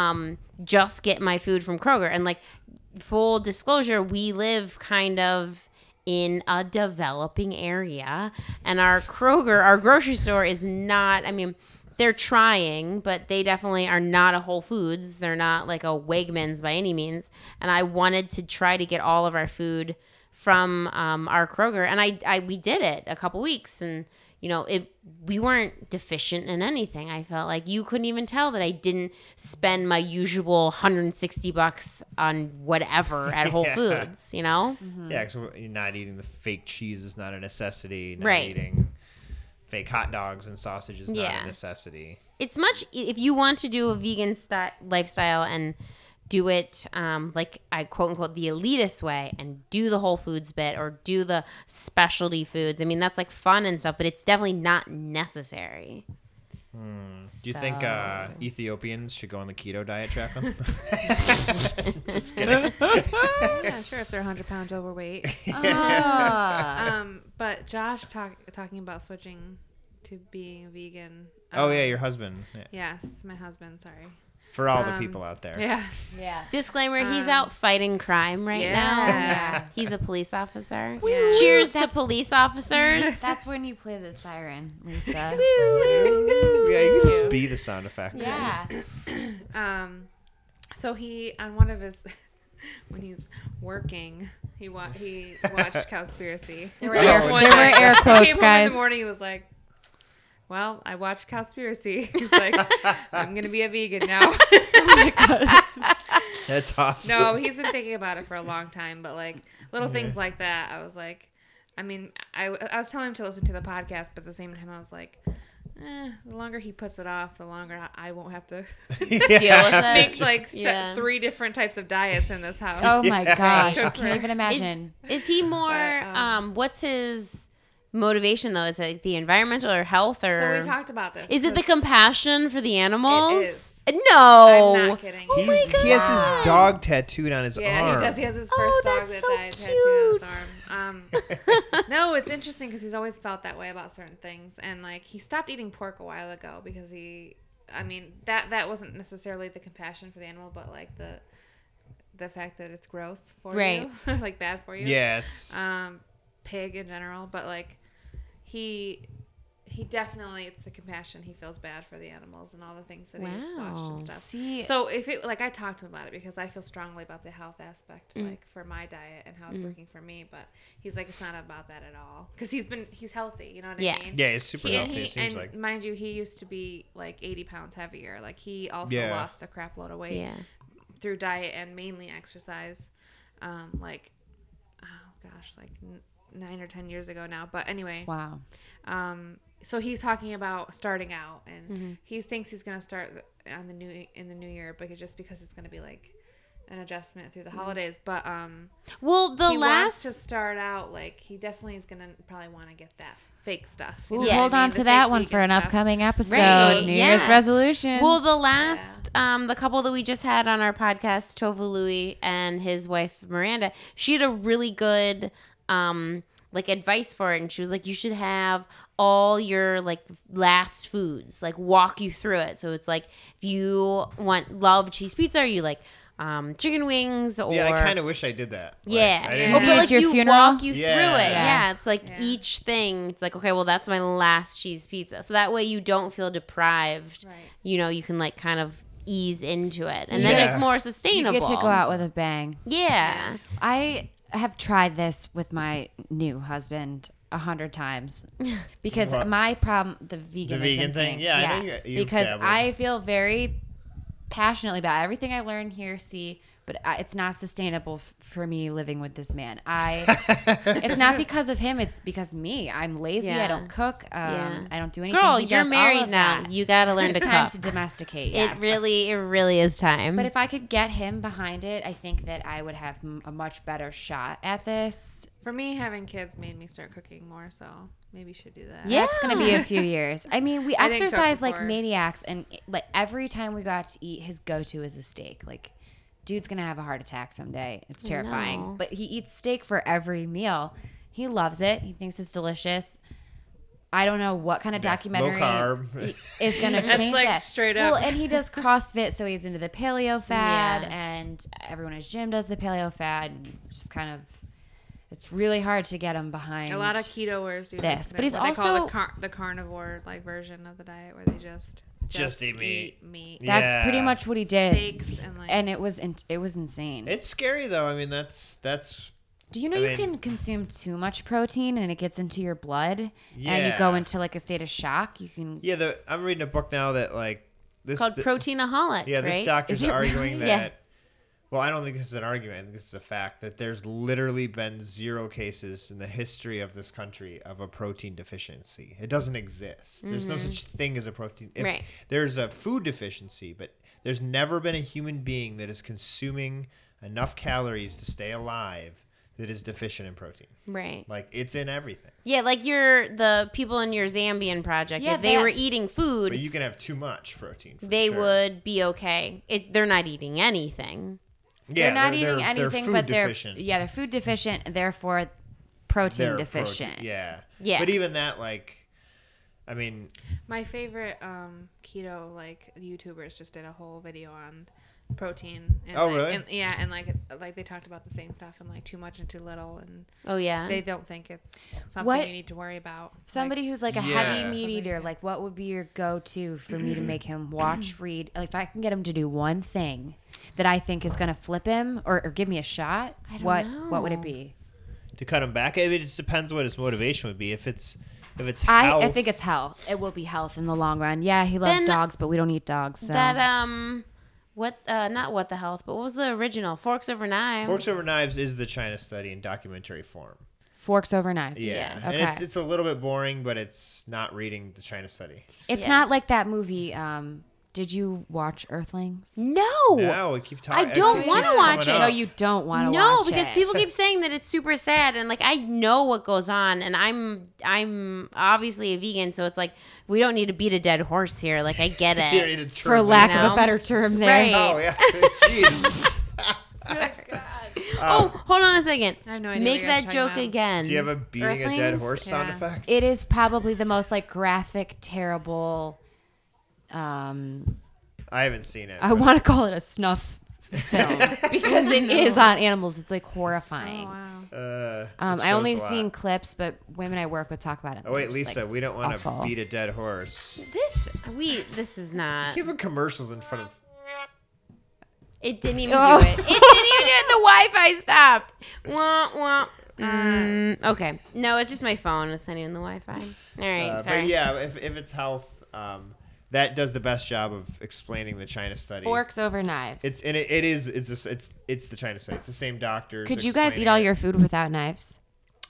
just get my food from Kroger, and like full disclosure, we live kind of in a developing area, and our Kroger, our grocery store, is not. I mean, they're trying, but they definitely are not a Whole Foods. They're not like a Wegmans by any means. And I wanted to try to get all of our food from our Kroger, and we did it a couple weeks, and you know we weren't deficient in anything. I felt like you couldn't even tell that I didn't spend my usual $160 on whatever at Whole Yeah. Foods, you know. Yeah, because you're not eating the fake cheese is not a necessity. Not Right. eating fake hot dogs and sausage is not Yeah. a necessity. It's much if you want to do a vegan lifestyle and do it like I quote unquote the elitist way and do the Whole Foods bit or do the specialty foods. I mean that's like fun and stuff, but it's definitely not necessary. Do you think Ethiopians should go on the keto diet, Jacqueline? Just kidding. Yeah, sure. If they're 100 pounds overweight. But Josh talking about switching to being a vegan. Oh yeah, your husband. Yeah. Yes, my husband. Sorry. For all the people out there. Yeah. yeah. Disclaimer, he's out fighing crime right now. Yeah. He's a police officer. Yeah. Cheers to police officers. That's when you play the siren, Lisa. Yeah, you can just be the sound effect. Yeah. So he on one of his when he's working, he watched Cowspiracy. There were air He quotes, came home in guys. the morning. He was like, "Well, I watched Cowspiracy." He's like, "I'm gonna be a vegan now." That's awesome. No, he's been thinking about it for a long time, but like little things like that, I was like, I mean, I was telling him to listen to the podcast, but at the same time, I was like, the longer he puts it off, the longer I won't have to Deal with it. make like Yeah. 3 different types of diets in this house. Oh my gosh, I Yeah. can't even imagine. Is he more But, what's his motivation though? Is it like the environmental or health or? So we talked about this. Is it the 'cause compassion for the animals? It is. No. I'm not kidding. Oh my God. He has his dog tattooed on his Yeah, arm. he does. He has his Oh, first dog that's that so died tattooed on cute. his arm. No, it's interesting because he's always felt that way about certain things, and like he stopped eating pork a while ago because that wasn't necessarily the compassion for the animal, but like the fact that it's gross for Right. you, like bad for you. Yeah, it's Pig in general, but like he definitely, it's the compassion. He feels bad for the animals and all the things that he's watched Wow. and stuff. See, So if it, like, I talked to him about it because I feel strongly about the health aspect, like for my diet and how it's working for me. But he's like, it's not about that at all because he's healthy. You know what Yeah. I mean? yeah, he's super And healthy. It seems and like. mind you, he used to be like 80 pounds heavier. Like he also Yeah. lost a crap load of weight Yeah. through diet and mainly exercise. Like, oh gosh, like 9 or 10 years ago now. But anyway, wow. so he's talking about starting out, and he thinks he's going to start in the new year, but just because it's going to be like an adjustment through the holidays. But Well, the he wants to last. start out like he definitely is going to probably want to get that fake stuff. you Ooh, know Yeah. what I hold mean? on The to that fake one for vegan an stuff. upcoming episode. Right, New yeah. Year's resolutions. Well, the last, the couple that we just had on our podcast, Tofu Louie and his wife Miranda, she had a really good, like advice for it, and she was like, you should have all your like last foods, like walk you through it. So it's like if you love cheese pizza, or you like chicken wings, or Yeah, I kind of wish I did that. Like, yeah, I didn't or, but At like your you funeral? walk you Yeah. through it. Yeah. Yeah, it's like Yeah. each thing. It's like, okay, well, that's my last cheese pizza. So that way you don't feel deprived. Right. You know, you can like kind of ease into it, and then Yeah. it's more you sustainable. get to go out with a bang. Yeah. I have tried this with my new husband 100 times because What? my problem, the vegan thing? Yeah, I know you because dabbled. I feel very passionately about everything I learn, hear, see, but it's not sustainable for me living with this man. It's not because of him. It's because me. I'm lazy. Yeah. I don't cook. Yeah. I don't do anything. Girl, He you're does all married of now. that. You got to learn to It's time cook. to domesticate. It Yes. really is time. But if I could get him behind it, I think that I would have a much better shot at this. For me, having kids made me start cooking more, so maybe you should do that. Yeah. That's going to be a few years. I mean, we I didn't cook exercise like before. maniacs, and like every time we got to eat, his go-to is a steak. Like, dude's going to have a heart attack someday. It's terrifying. No. But he eats steak for every meal. He loves it. He thinks it's delicious. I don't know what kind of documentary carb. is going to That's, change like, that. straight Well, up. and he does CrossFit, so he's into the paleo fad, Yeah. and everyone at his gym does the paleo fad. And it's just kind of, it's really hard to get him behind. A lot of ketoers do This, but he's what they call also- the carnivore like version of the diet, where they just eat meat. That's Yeah. pretty much what he did, Steaks and, like- it was insane. It's scary though. I mean, that's Do you know I you mean- can consume too much protein and it gets into your blood, and you Yeah. go into like a state of shock? You can. yeah. I'm reading a book now that like this called Proteinaholic, Yeah, this right? doctor's Is it arguing really? that. Yeah. Well, I don't think this is an argument. I think this is a fact that there's literally been 0 cases in the history of this country of a protein deficiency. It doesn't exist. There's no such thing as a protein. Right. There's a food deficiency, but there's never been a human being that is consuming enough calories to stay alive that is deficient in protein. Right. Like it's in everything. Yeah, like the people in your Zambian project, Yeah, if they that- were eating food, But you can have too much protein. for they sure. would be okay. They're not eating anything. Yeah, They're not eating they're anything, food but deficient. they're food deficient, and therefore protein They're deficient. yeah. Yeah. But even that, like, I mean, My favorite keto like YouTubers just did a whole video on protein. And Oh, like, really? And, yeah, and like they talked about the same stuff and like too much and too little, and Oh yeah. they don't think it's something What- you need to worry about. Somebody who's like a Yeah. heavy meat Something, eater, yeah. like what would be your go-to for me to make him watch, read? Like if I can get him to do one thing that I think is going to flip him or give me a shot, don't what would it know. be? to cut him back, it just depends what his motivation would be. If it's health, I think it's health. It will be health in the long run. Yeah, he loves Then dogs, but we don't eat dogs. So. That not what the health, but what was the original? Forks Over Knives. Forks Over Knives is the China study in documentary form. Forks over knives. Yeah, Yeah. and Okay. it's a little bit boring, but it's not reading the China study. It's Yeah. not like that movie, Did you watch Earthlings? No. No, we keep talking. I don't want to watch it. No, you don't want to watch No, it. because people keep saying that it's super sad, and like I know what goes on, and I'm obviously a vegan, so it's like we don't need to beat a dead horse here. Like I get You don't it. need to For turn lack this- know? of a better term there. Right. Oh yeah. Jeez. Oh, hold on a second. I have no idea Make what you guys that are joke talking about. again. Do you have a beating a dead Earthlings? horse sound Yeah. effect? It is probably the most like graphic, terrible. I haven't seen it. I want to call it a snuff film because it is on animals. It's like horrifying. Oh, wow. It I only shows a lot. seen clips, but women I work with talk about it. Oh wait, They're just Lisa, like, we don't want awful. to beat a dead horse. This is not. Giving commercials in front of. It didn't even Oh. do it. It didn't even do it. The Wi-Fi stopped. Wah, wah. Okay. No, it's just my phone. It's not even the Wi-Fi. All right. Sorry. But yeah, if it's health, that does the best job of explaining the China study. Forks over knives. It's the China study. It's the same doctors. Could you guys eat all your food without knives?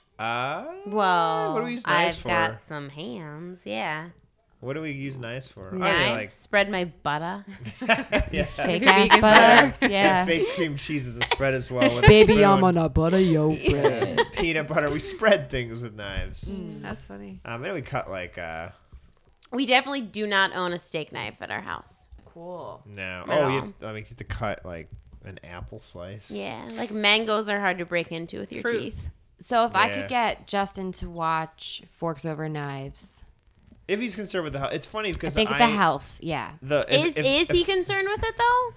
Well, what do we use knives I've for? got some hands. Yeah. What do we use knives for? Knives. Spread my butter. Yeah. Fake ass butter. Yeah, Yeah. fake cream cheese is a spread as well. With Baby, a spoon. I'm gonna butter your bread. Peanut butter. We spread things with knives. That's funny. And then we cut like We definitely do not own a steak knife at our house. Cool. no. At Oh, all. you have to cut like an apple slice. Yeah, like mangoes are hard to break into with your Fruit. teeth. So if I Yeah. could get Justin to watch Forks Over Knives, If he's concerned with the health, it's funny I because think the health. Yeah. Is he concerned with it though?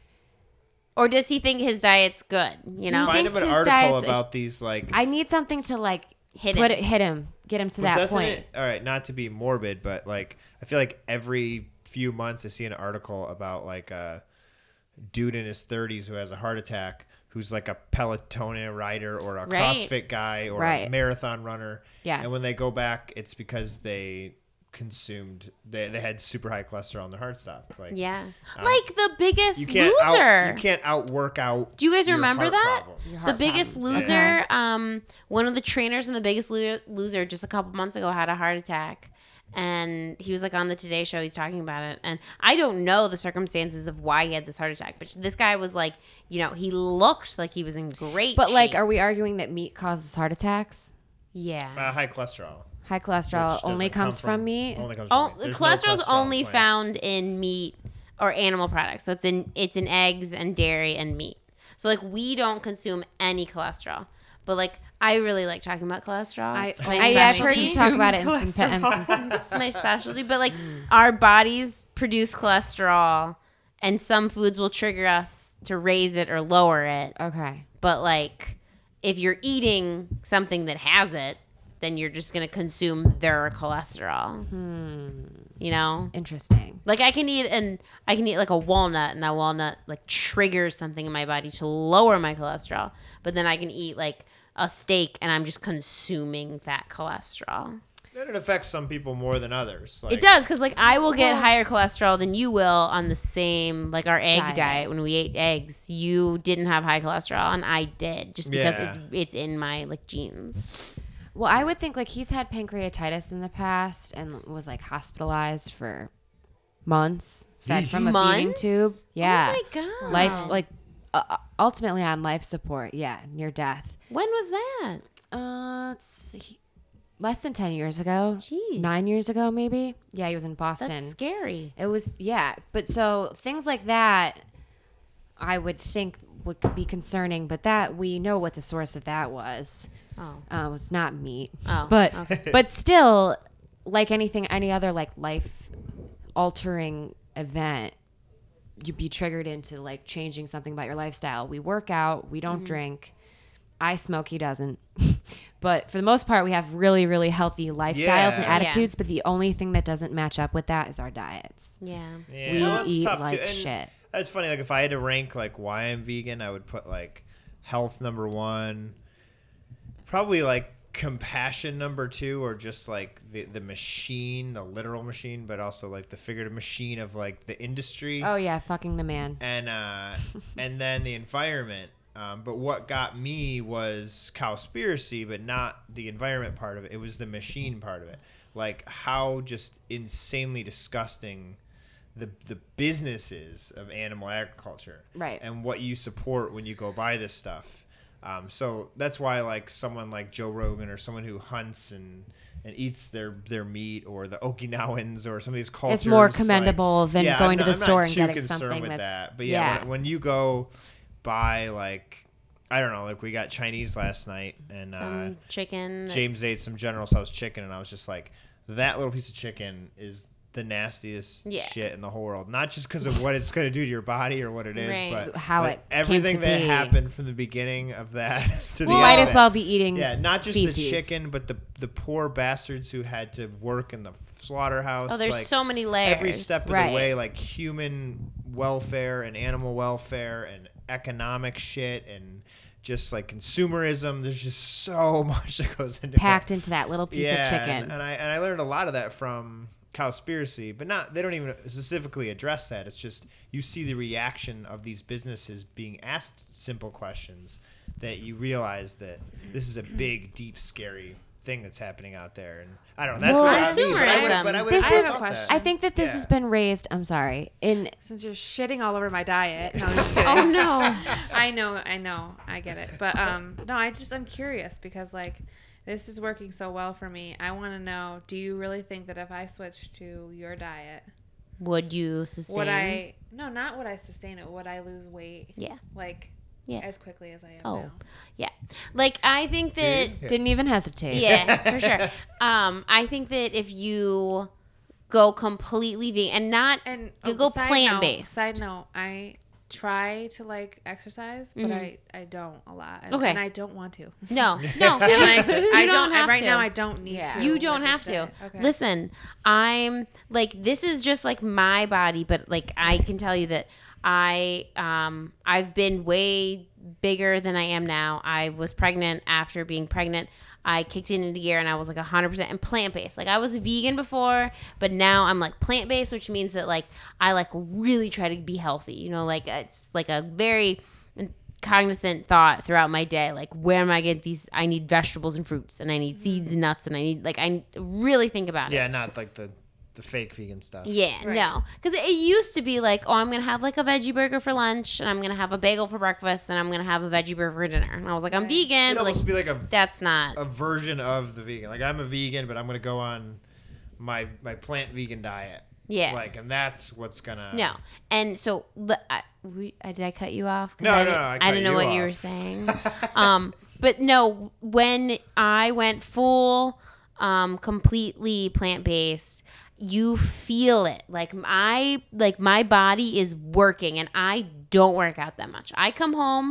Or does he think his diet's good? You know, find thinks him an his article diet's- about these like I need something to like Hit hit him. him, get him to But that doesn't point. it, all right, not to be morbid, but like I feel like every few months I see an article about like a dude in his 30s who has a heart attack, who's like a Peloton rider or a Right. CrossFit guy or a Right. marathon runner. Yes. And when they go back, it's because they had super high cholesterol and their heart stopped. Like yeah, like the Biggest you can't Loser. you can't outwork out. Do you guys your remember heart that? problems. The Biggest problems, Loser, one of the trainers in The Biggest Loser just a couple months ago had a heart attack. And he was like on the Today Show, he's talking about it. And I don't know the circumstances of why he had this heart attack, but this guy was like, you know, he looked like he was in great But like, shape. are we arguing that meat causes heart attacks? Yeah. High cholesterol. High cholesterol which only doesn't come comes from meat. Only comes Oh, from meat. There's cholesterol's no cholesterol only in plants. found in meat or animal products. So it's in eggs and dairy and meat. So like we don't consume any cholesterol. But like I really like talking about cholesterol. It's my I've heard specialty. you talk about it in some It's my specialty. But like our bodies produce cholesterol and some foods will trigger us to raise it or lower it. Okay. But like if you're eating something that has it, then you're just gonna consume their cholesterol. You know? Interesting. Like I can eat like a walnut, and that walnut like triggers something in my body to lower my cholesterol. But then I can eat like a steak, and I'm just consuming that cholesterol. Then it affects some people more than others. Like, It does, because like I will get higher cholesterol than you will on the same like our egg Diet. diet. When we ate eggs, you didn't have high cholesterol, and I did, just because Yeah. it's in my like genes. Well, I would think like he's had pancreatitis in the past and was like hospitalized for months, fed from a feeding Months? tube. Yeah. Oh my god. Life like ultimately on life support. Yeah, near death. When was that? Let's see. Less than 10 years ago. Jeez. 9 years ago, maybe. Yeah, he was in Boston. That's scary. It was, yeah. But so things like that, I would think would be concerning. But that we know what the source of that was. Oh. It's not meat. Oh, But okay. but still, like any other like life altering event, you'd be triggered into like changing something about your lifestyle. We work out. We don't drink. I smoke. He doesn't. But for the most part, we have really, really healthy lifestyles and Yeah. attitudes. But the only thing that doesn't match up with that is our diets. Yeah. Yeah, We well, it's eat tough, like too. And shit. That's funny. Like if I had to rank like why I'm vegan, I would put like health number 1, probably like compassion number 2, or just like the machine, the literal machine, but also like the figurative machine of like the industry. Oh yeah, fucking the man. And then the environment. But what got me was cowspiracy, but not the environment part of it. It was the machine part of it. Like how just insanely disgusting the businesses of animal agriculture, Right. and what you support when you go buy this stuff. So that's why like someone like Joe Rogan or someone who hunts and eats their meat, or the Okinawans or some of these cultures, It's more commendable like, than yeah, going to the I'm store not and too getting concerned something with that's that. But yeah, when you go buy like, I don't know, like we got Chinese last night, and Some chicken. James ate some General Tso's chicken, and I was just like, that little piece of chicken is the nastiest shit in the whole world. Not just because of what it's going to do to your body or what it is, Right. but How like, it came everything to that be. happened from the beginning of that to the You end might of as it. well be eating Yeah, not just feces. the chicken, but the poor bastards who had to work in the slaughterhouse. Oh, there's like, so many layers. every step of Right. the way, like human welfare and animal welfare and economic shit and just like consumerism. There's just so much that goes into packed it. into that little piece of chicken. And I learned a lot of that from Cowspiracy, but they don't even specifically address that. It's just you see the reaction of these businesses being asked simple questions that you realize that this is a big, deep, scary thing that's happening out there. And I don't know. That's Well, what I mean, consumerism. but I would This have is, have a thought question. that. I think that this has been raised. I'm sorry. Since you're shitting all over my diet. No, I'm just kidding. Oh no. I know. I get it. But no, I'm curious because like this is working so well for me. I want to know, do you really think that if I switch to your diet, Would you sustain? not would I sustain it, would I lose weight? Yeah. Like Yeah. as quickly as I am Oh, now? yeah. Like I think that. Didn't even hesitate. Yeah, for sure. I think that if you go completely vegan and not And you go side plant-based. Side note, I try to like exercise, but I don't a lot. And, Okay. and I don't want to. no. And I You don't have right to. now I don't need Yeah. to. You don't with have this to. diet. Okay. Listen, I'm like this is just like my body, but like I can tell you that I've been way bigger than I am now. I was pregnant. After being pregnant, I kicked it into gear and I was like 100% and plant-based. Like I was vegan before, but now I'm like plant-based, which means that like I like really try to be healthy. You know, like it's like a very cognizant thought throughout my day. Like where am I getting these? I need vegetables and fruits, and I need seeds and nuts, and I really think about it. Yeah, not like the fake vegan stuff. Yeah, Right. no. Because it used to be like, oh, I'm going to have like a veggie burger for lunch, and I'm going to have a bagel for breakfast, and I'm going to have a veggie burger for dinner. And I was like, I'm vegan. It'd But like, almost be like that's not. a version of the vegan. Like I'm a vegan, but I'm gonna go on my plant vegan diet. Yeah. Like, and that's what's gonna. No. And so, did I cut you off? 'Cause No, I no, di- I I cut didn't know you what you were off. saying. But no, when I went full, completely plant-based, you feel it. Like my body is working, and I don't work out that much. I come home,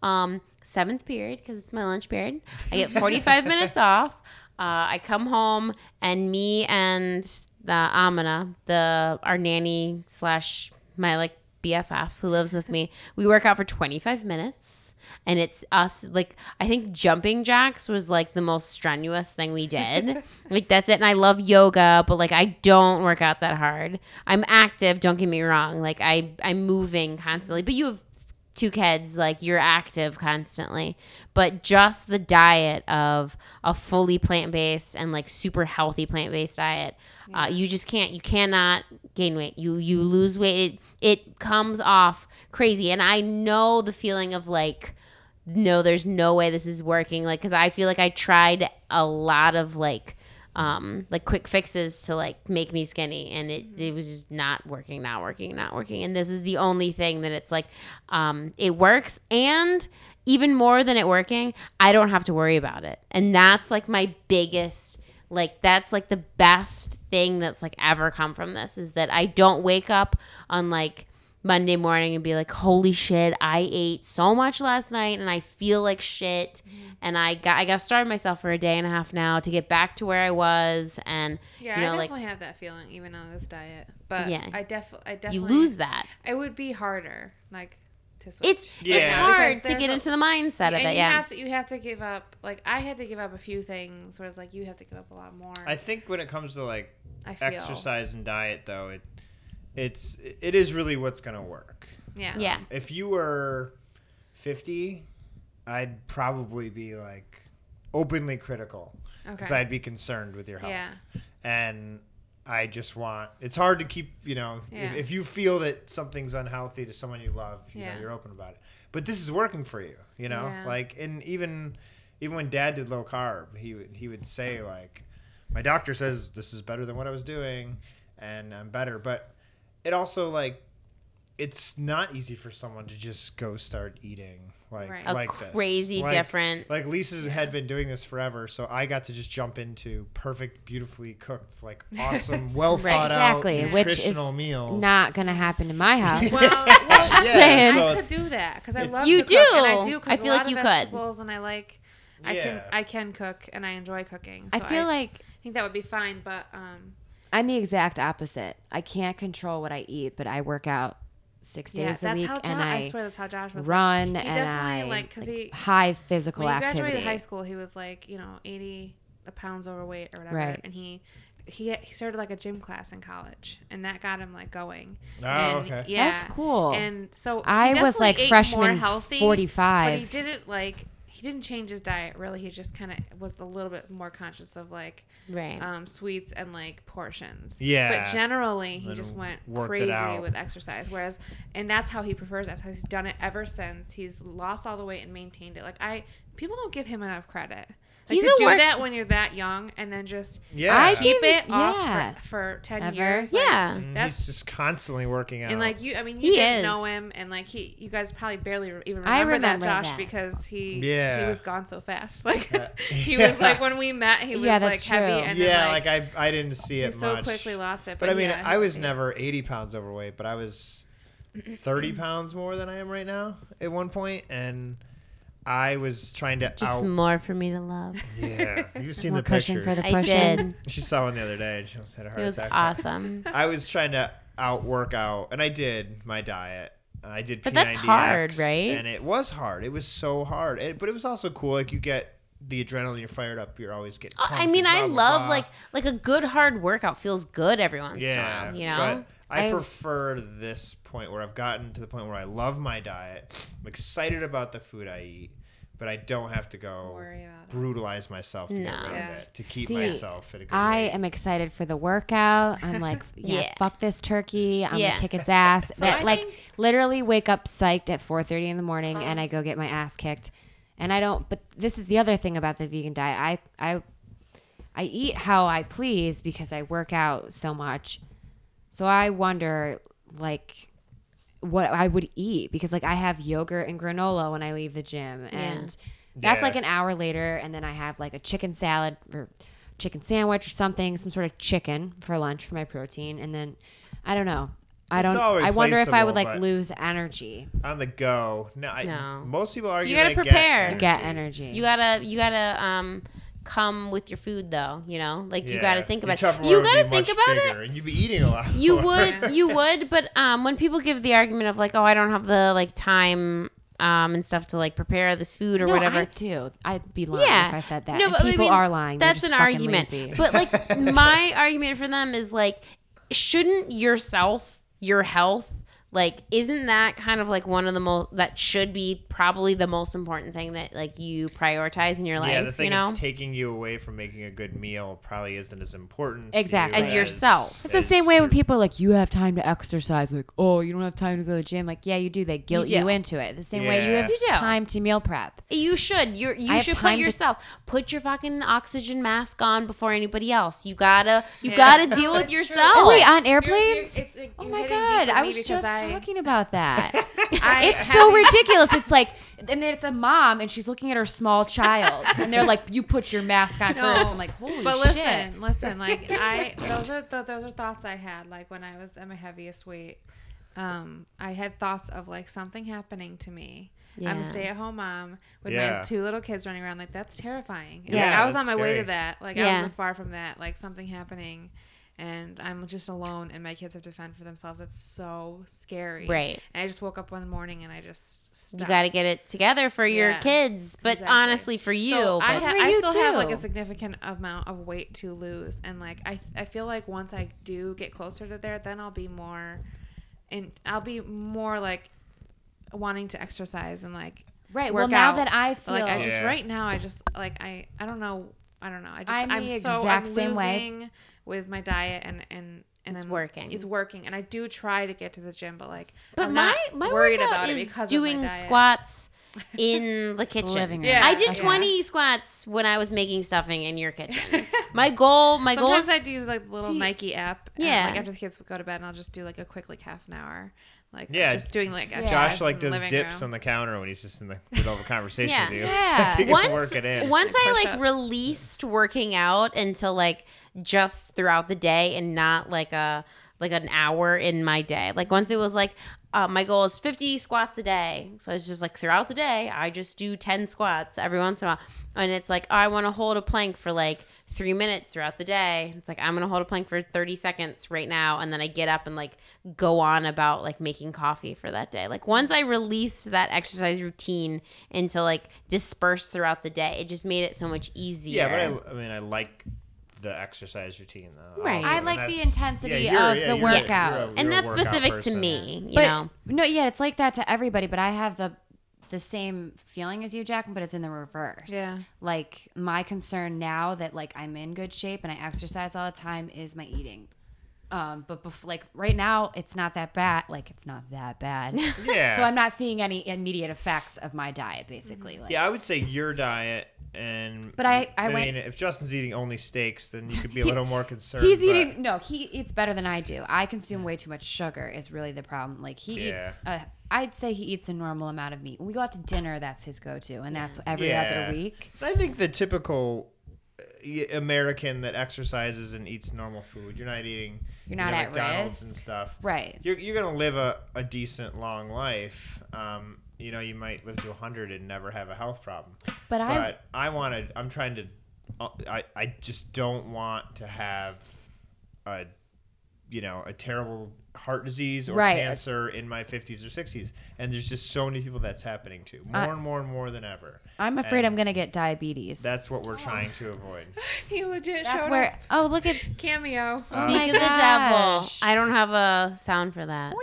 7th period, because it's my lunch period. I get 45 minutes off. I come home, and me and the Amina, our nanny / my like BFF who lives with me, we work out for 25 minutes. And it's us, like, I think jumping jacks was like the most strenuous thing we did. Like, that's it. And I love yoga, but like, I don't work out that hard. I'm active, don't get me wrong. Like, I'm moving constantly. But you have 2 kids, like, you're active constantly. But just the diet of a fully plant-based and like super healthy plant-based diet, you just can't, you cannot gain weight. You lose weight. It comes off crazy. And I know the feeling of like, no, there's no way this is working. Like, cause I feel like I tried a lot of like quick fixes to like make me skinny, and it was just not working. And this is the only thing that it's like, it works. And even more than it working, I don't have to worry about it. And that's like my biggest, like, that's like the best thing that's like ever come from this, is that I don't wake up on like Monday morning and be like, holy shit, I ate so much last night and I feel like shit. And I got started myself for a day and a half now to get back to where I was. And Yeah, you know, I like, definitely have that feeling even on this diet. But Yeah. I definitely you lose that. It would be harder, like, to switch. It's Yeah. hard Because to there's get a- into the mindset of and it. Yeah. you have to give up. Like, I had to give up a few things, whereas like you have to give up a lot more. I think when it comes to like I feel. exercise and diet, though, it is really what's gonna work. Yeah. Yeah. If you were 50, I'd probably be like openly critical Okay. because I'd be concerned with your health. Yeah. And I just want. It's hard to keep. Yeah. If you feel that something's unhealthy to someone you love, Yeah. you're open about it. But this is working for you. Yeah. Like, and even when Dad did low carb, he would say like, my doctor says this is better than what I was doing, and I'm better. But it also like, it's not easy for someone to just go start eating Right. like this. Crazy different. Like Lisa had been doing this forever, so I got to just jump into perfect, beautifully cooked, like awesome, well thought Exactly, out which is nutritional meals. not gonna happen in my house. Well, saying. so I it's- could do that because I it's- love You to cook, and do. I do cook I feel a like lot you of could. vegetables, and Yeah. I can cook, and I enjoy cooking. I So feel like I think that would be fine, but I'm the exact opposite. I can't control what I eat, but I work out 6 yeah, days a that's week, how Josh. and I swear that's how Josh was. run, like, he and definitely I like because he high physical when he activity. graduated high school, he was like 80 pounds overweight or whatever, Right. and he started like a gym class in college, and that got him like going. Oh, And, okay. Yeah, That's cool. And so he I was definitely like ate freshman more healthy, 45. but he didn't change his diet really. He just kind of was a little bit more conscious of like Right. sweets and like portions. Yeah. But generally, he And just went worked it crazy out. with exercise. Whereas, and that's how he prefers. That's how he's done it ever since. He's lost all the weight and maintained it. Like people don't give him enough credit. Like He's to a do work- that when you're that young and then just Yeah. I keep give- it off yeah. for 10 Ever? years. Like, Yeah. that's He's just constantly working out. and like you, I mean, He you didn't is. know him, and like you guys probably barely even I remember that remember Josh that. because he Yeah. was gone so fast. Like he Yeah. was like when we met, he was Yeah, like that's heavy, true. and yeah, then, like I didn't see he it so much. quickly lost it. But I mean, yeah, I was he's- never 80 pounds overweight, but I was 30 pounds more than I am right now at one point, and I was trying to Just more for me to love. Yeah, you've seen More the cushion pictures. for the I cushion. did. She saw one the other day, and she almost had a heart It was attack. awesome. I was trying to outwork out, and I did my diet. I did But P90X, that's hard, right? And it was hard. It was so hard. But it was also cool. Like you get the adrenaline, you're fired up. You're always getting. I pumped mean, and I blah, blah, love blah. like a good hard workout feels good every once in a Yeah, while, you know? But I I've- prefer this point where I've gotten to the point where I love my diet. I'm excited about the food I eat, but I don't have to go Worry about it. brutalize myself to get No. rid Yeah. of it to keep See, myself at a good I weight. am excited for the workout. I'm like, Yeah. fuck this turkey. I'm Yeah. gonna kick its ass. So I like think- literally wake up psyched at 4:30 in the morning, and I go get my ass kicked. And I don't. But this is the other thing about the vegan diet. I eat how I please because I work out so much. So I wonder, like, what I would eat because, like, I have yogurt and granola when I leave the gym, and that's Yeah. like an hour later, and then I have like a chicken salad or chicken sandwich or something, some sort of chicken for lunch for my protein, and then I don't know. It's all I wonder if I would replaceable, like but- lose energy. On the go. No. Most people argue You gotta they prepare. Get energy. You gotta come with your food though, you know? Like you gotta think about Your Tupperware it. You would gotta be think much about bigger, it. and you'd be eating a lot. You more. would, but when people give the argument of like, oh, I don't have the like time and stuff to like prepare this food or no, whatever. I do. I'd be lying Yeah. if I said that. No, And but I people mean, are lying. They're That's just an fucking argument. lazy. But like my argument for them is like, shouldn't yourself, your health, like, isn't that kind of like one of the most, that should be probably the most important thing that like you prioritize in your life, Yeah, the thing you know? that's taking you away from making a good meal probably isn't as important to Exactly. you As yourself. It's the same way when people are like, you have time to exercise. Like, oh, you don't have time to go to the gym. Like, yeah, you do. They guilt You you, do. into it. The same way you Yeah. have You do. time to meal prep. You should. You have should put time to- yourself. Put your fucking oxygen mask on before anybody else. You gotta deal with It's true. yourself. Oh, wait, on You're- airplanes? you're Oh my hitting God. deep with I me was because just talking about that. I It's so ridiculous. It's like, and then it's a mom and she's looking at her small child. And they're like, you put your mask on No. first. I'm like, holy But shit. listen. Like those are thoughts I had. Like when I was at my heaviest weight, I had thoughts of like something happening to me. I'm Yeah. a stay-at-home mom with Yeah. my 2 little kids running around. Like that's terrifying. And, Yeah, like, I was on that's my way scary. to that. Like I Yeah. wasn't far from that. Like something happening, and I'm just alone, and my kids have to fend for themselves. That's so scary. Right. And I just woke up one morning and I just stopped. You got to get it together for your Yeah. kids, but Exactly. honestly for you. So but for I you still have like too. a significant amount of weight to lose, and like I feel like once I do get closer to there, then I'll be more like wanting to exercise and like Right. work Well, now out. that I But, feel like I Yeah. just right now I just like I don't know. I just I'm the I'm exact same way. losing with my diet and It's I'm working. It's working, and I do try to get to the gym, but like, But I'm my not worried workout about it is because doing of my diet. squats in the kitchen. Living room. I did Okay. 20 squats when I was making stuffing in your kitchen. My goal Sometimes is I do use like the little See, Nike app. And, yeah. like after the kids go to bed, and I'll just do like a quick like half an hour. Like Yeah. just doing like exercise Josh like in the does living dips room. on the counter when he's just in the middle of a conversation Yeah. with you. Yeah. He can once work it in. once I like Push-ups. released working out into like just throughout the day and not like an hour in my day. Like once it was like my goal is 50 squats a day. So it's just like throughout the day, I just do 10 squats every once in a while. And it's like, oh, I want to hold a plank for like 3 minutes throughout the day. It's like, I'm going to hold a plank for 30 seconds right now. And then I get up and like go on about like making coffee for that day. Like once I released that exercise routine into like disperse throughout the day, it just made it so much easier. Yeah, but I mean, I like the exercise routine though. Right. also, I and like the that's- intensity you're- of the you're- workout. you're a And that's workout specific to person. me, you But know. no, yeah, it's like that to everybody. But I have the same feeling as you, Jack, but it's in the reverse. Yeah. Like my concern now that like I'm in good shape and I exercise all the time is my eating. But like right now, it's not that bad. Like it's not that bad. Yeah. So I'm not seeing any immediate effects of my diet, basically. Like, Yeah, I would say your diet and. But I mean, went- if Justin's eating only steaks, then you could be a little more concerned. He's but- eating. No, he eats better than I do. I consume way too much sugar. Is really the problem. Like he Yeah. eats. I'd say he eats a normal amount of meat. When we go out to dinner, that's his go-to, and that's every other week. I think the typical American that exercises and eats normal food, you're not eating. You're not at McDonald's risk. and stuff. Right. You're gonna live a decent long life. You might live to 100 and never have a health problem. But I'm trying to. I just don't want to have a terrible heart disease or Right. cancer in my 50s or 60s, and there's just so many people that's happening to more and more than ever. I'm afraid And I'm gonna get diabetes. That's what we're trying to avoid. He legit That's showed where. up. Oh, look at. Cameo. Speak my of the devil. gosh. I don't have a sound for that.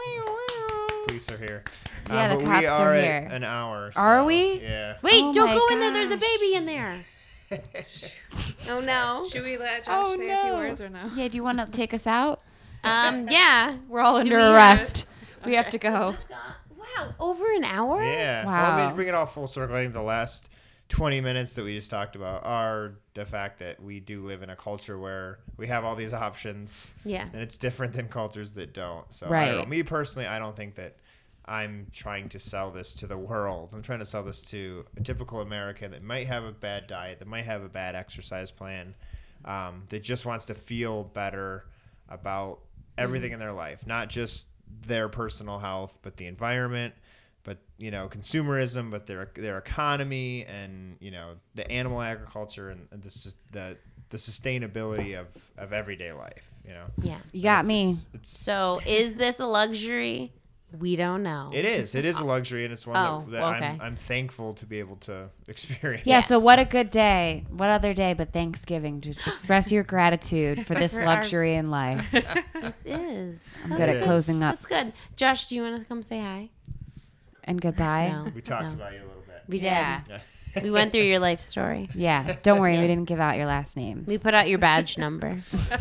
Police are here. Yeah, the but we cops are are here. at an hour. Are so, we? Yeah. Wait, Oh don't my go in there. There's a gosh. baby in there. Oh no. Should we let Josh Oh, say a few no. words or no? Yeah. Do you want to take us out? Yeah. We're all Do under we have- arrest. We have to go. Wow, over an hour? Yeah. Wow. Well, I mean, to bring it all full circle, I think the last 20 minutes that we just talked about are the fact that we do live in a culture where we have all these options. Yeah. And it's different than cultures that don't. So, I Right. don't know. Me personally, I don't think that I'm trying to sell this to the world. I'm trying to sell this to a typical American that might have a bad diet, that might have a bad exercise plan, that just wants to feel better about everything in their life, not just their personal health, but the environment, but consumerism, but their economy, and the animal agriculture, and the sustainability of everyday life. Yeah. You got me. It's So is this a luxury? We don't know. It is a luxury, and it's one Oh, that okay. I'm thankful to be able to experience. Yeah, so Yes. what a good day. What other day but Thanksgiving to express your gratitude for this For our- luxury in life. It is. I'm That's good at is. closing up. That's good. Josh, do you want to come say hi? And goodbye. No. We talked No. about you a little bit. We did. Yeah. We went through your life story. Yeah. Don't worry, Yeah. we didn't give out your last name. We put out your badge number.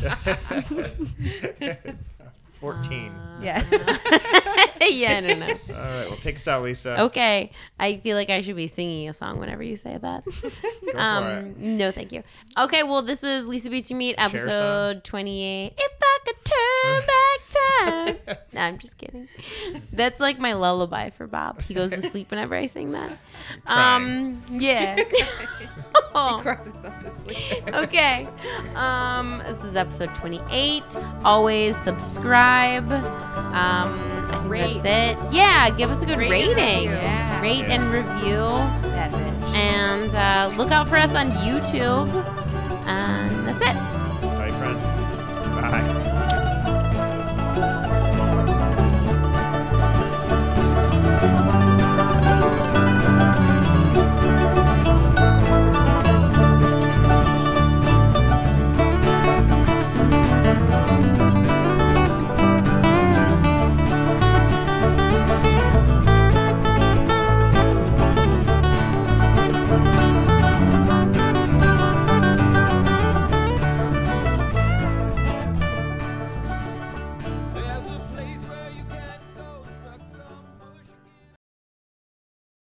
14. Yeah. Yeah, no. All right, well, take us out, Lisa. Okay. I feel like I should be singing a song whenever you say that. Go for it. No, thank you. Okay, well, this is Lisa Beats You Meet, Share a episode 28. If I could turn back time. No, I'm just kidding. That's like my lullaby for Bob. He goes to sleep whenever I sing that. Yeah. Oh. Cries himself to sleep. Okay. This is episode 28. Always subscribe. I think Rate. that's it. Yeah, give us a good Rate and rating. review. Yeah. Rate and review. That bitch. And look out for us on YouTube. And that's it.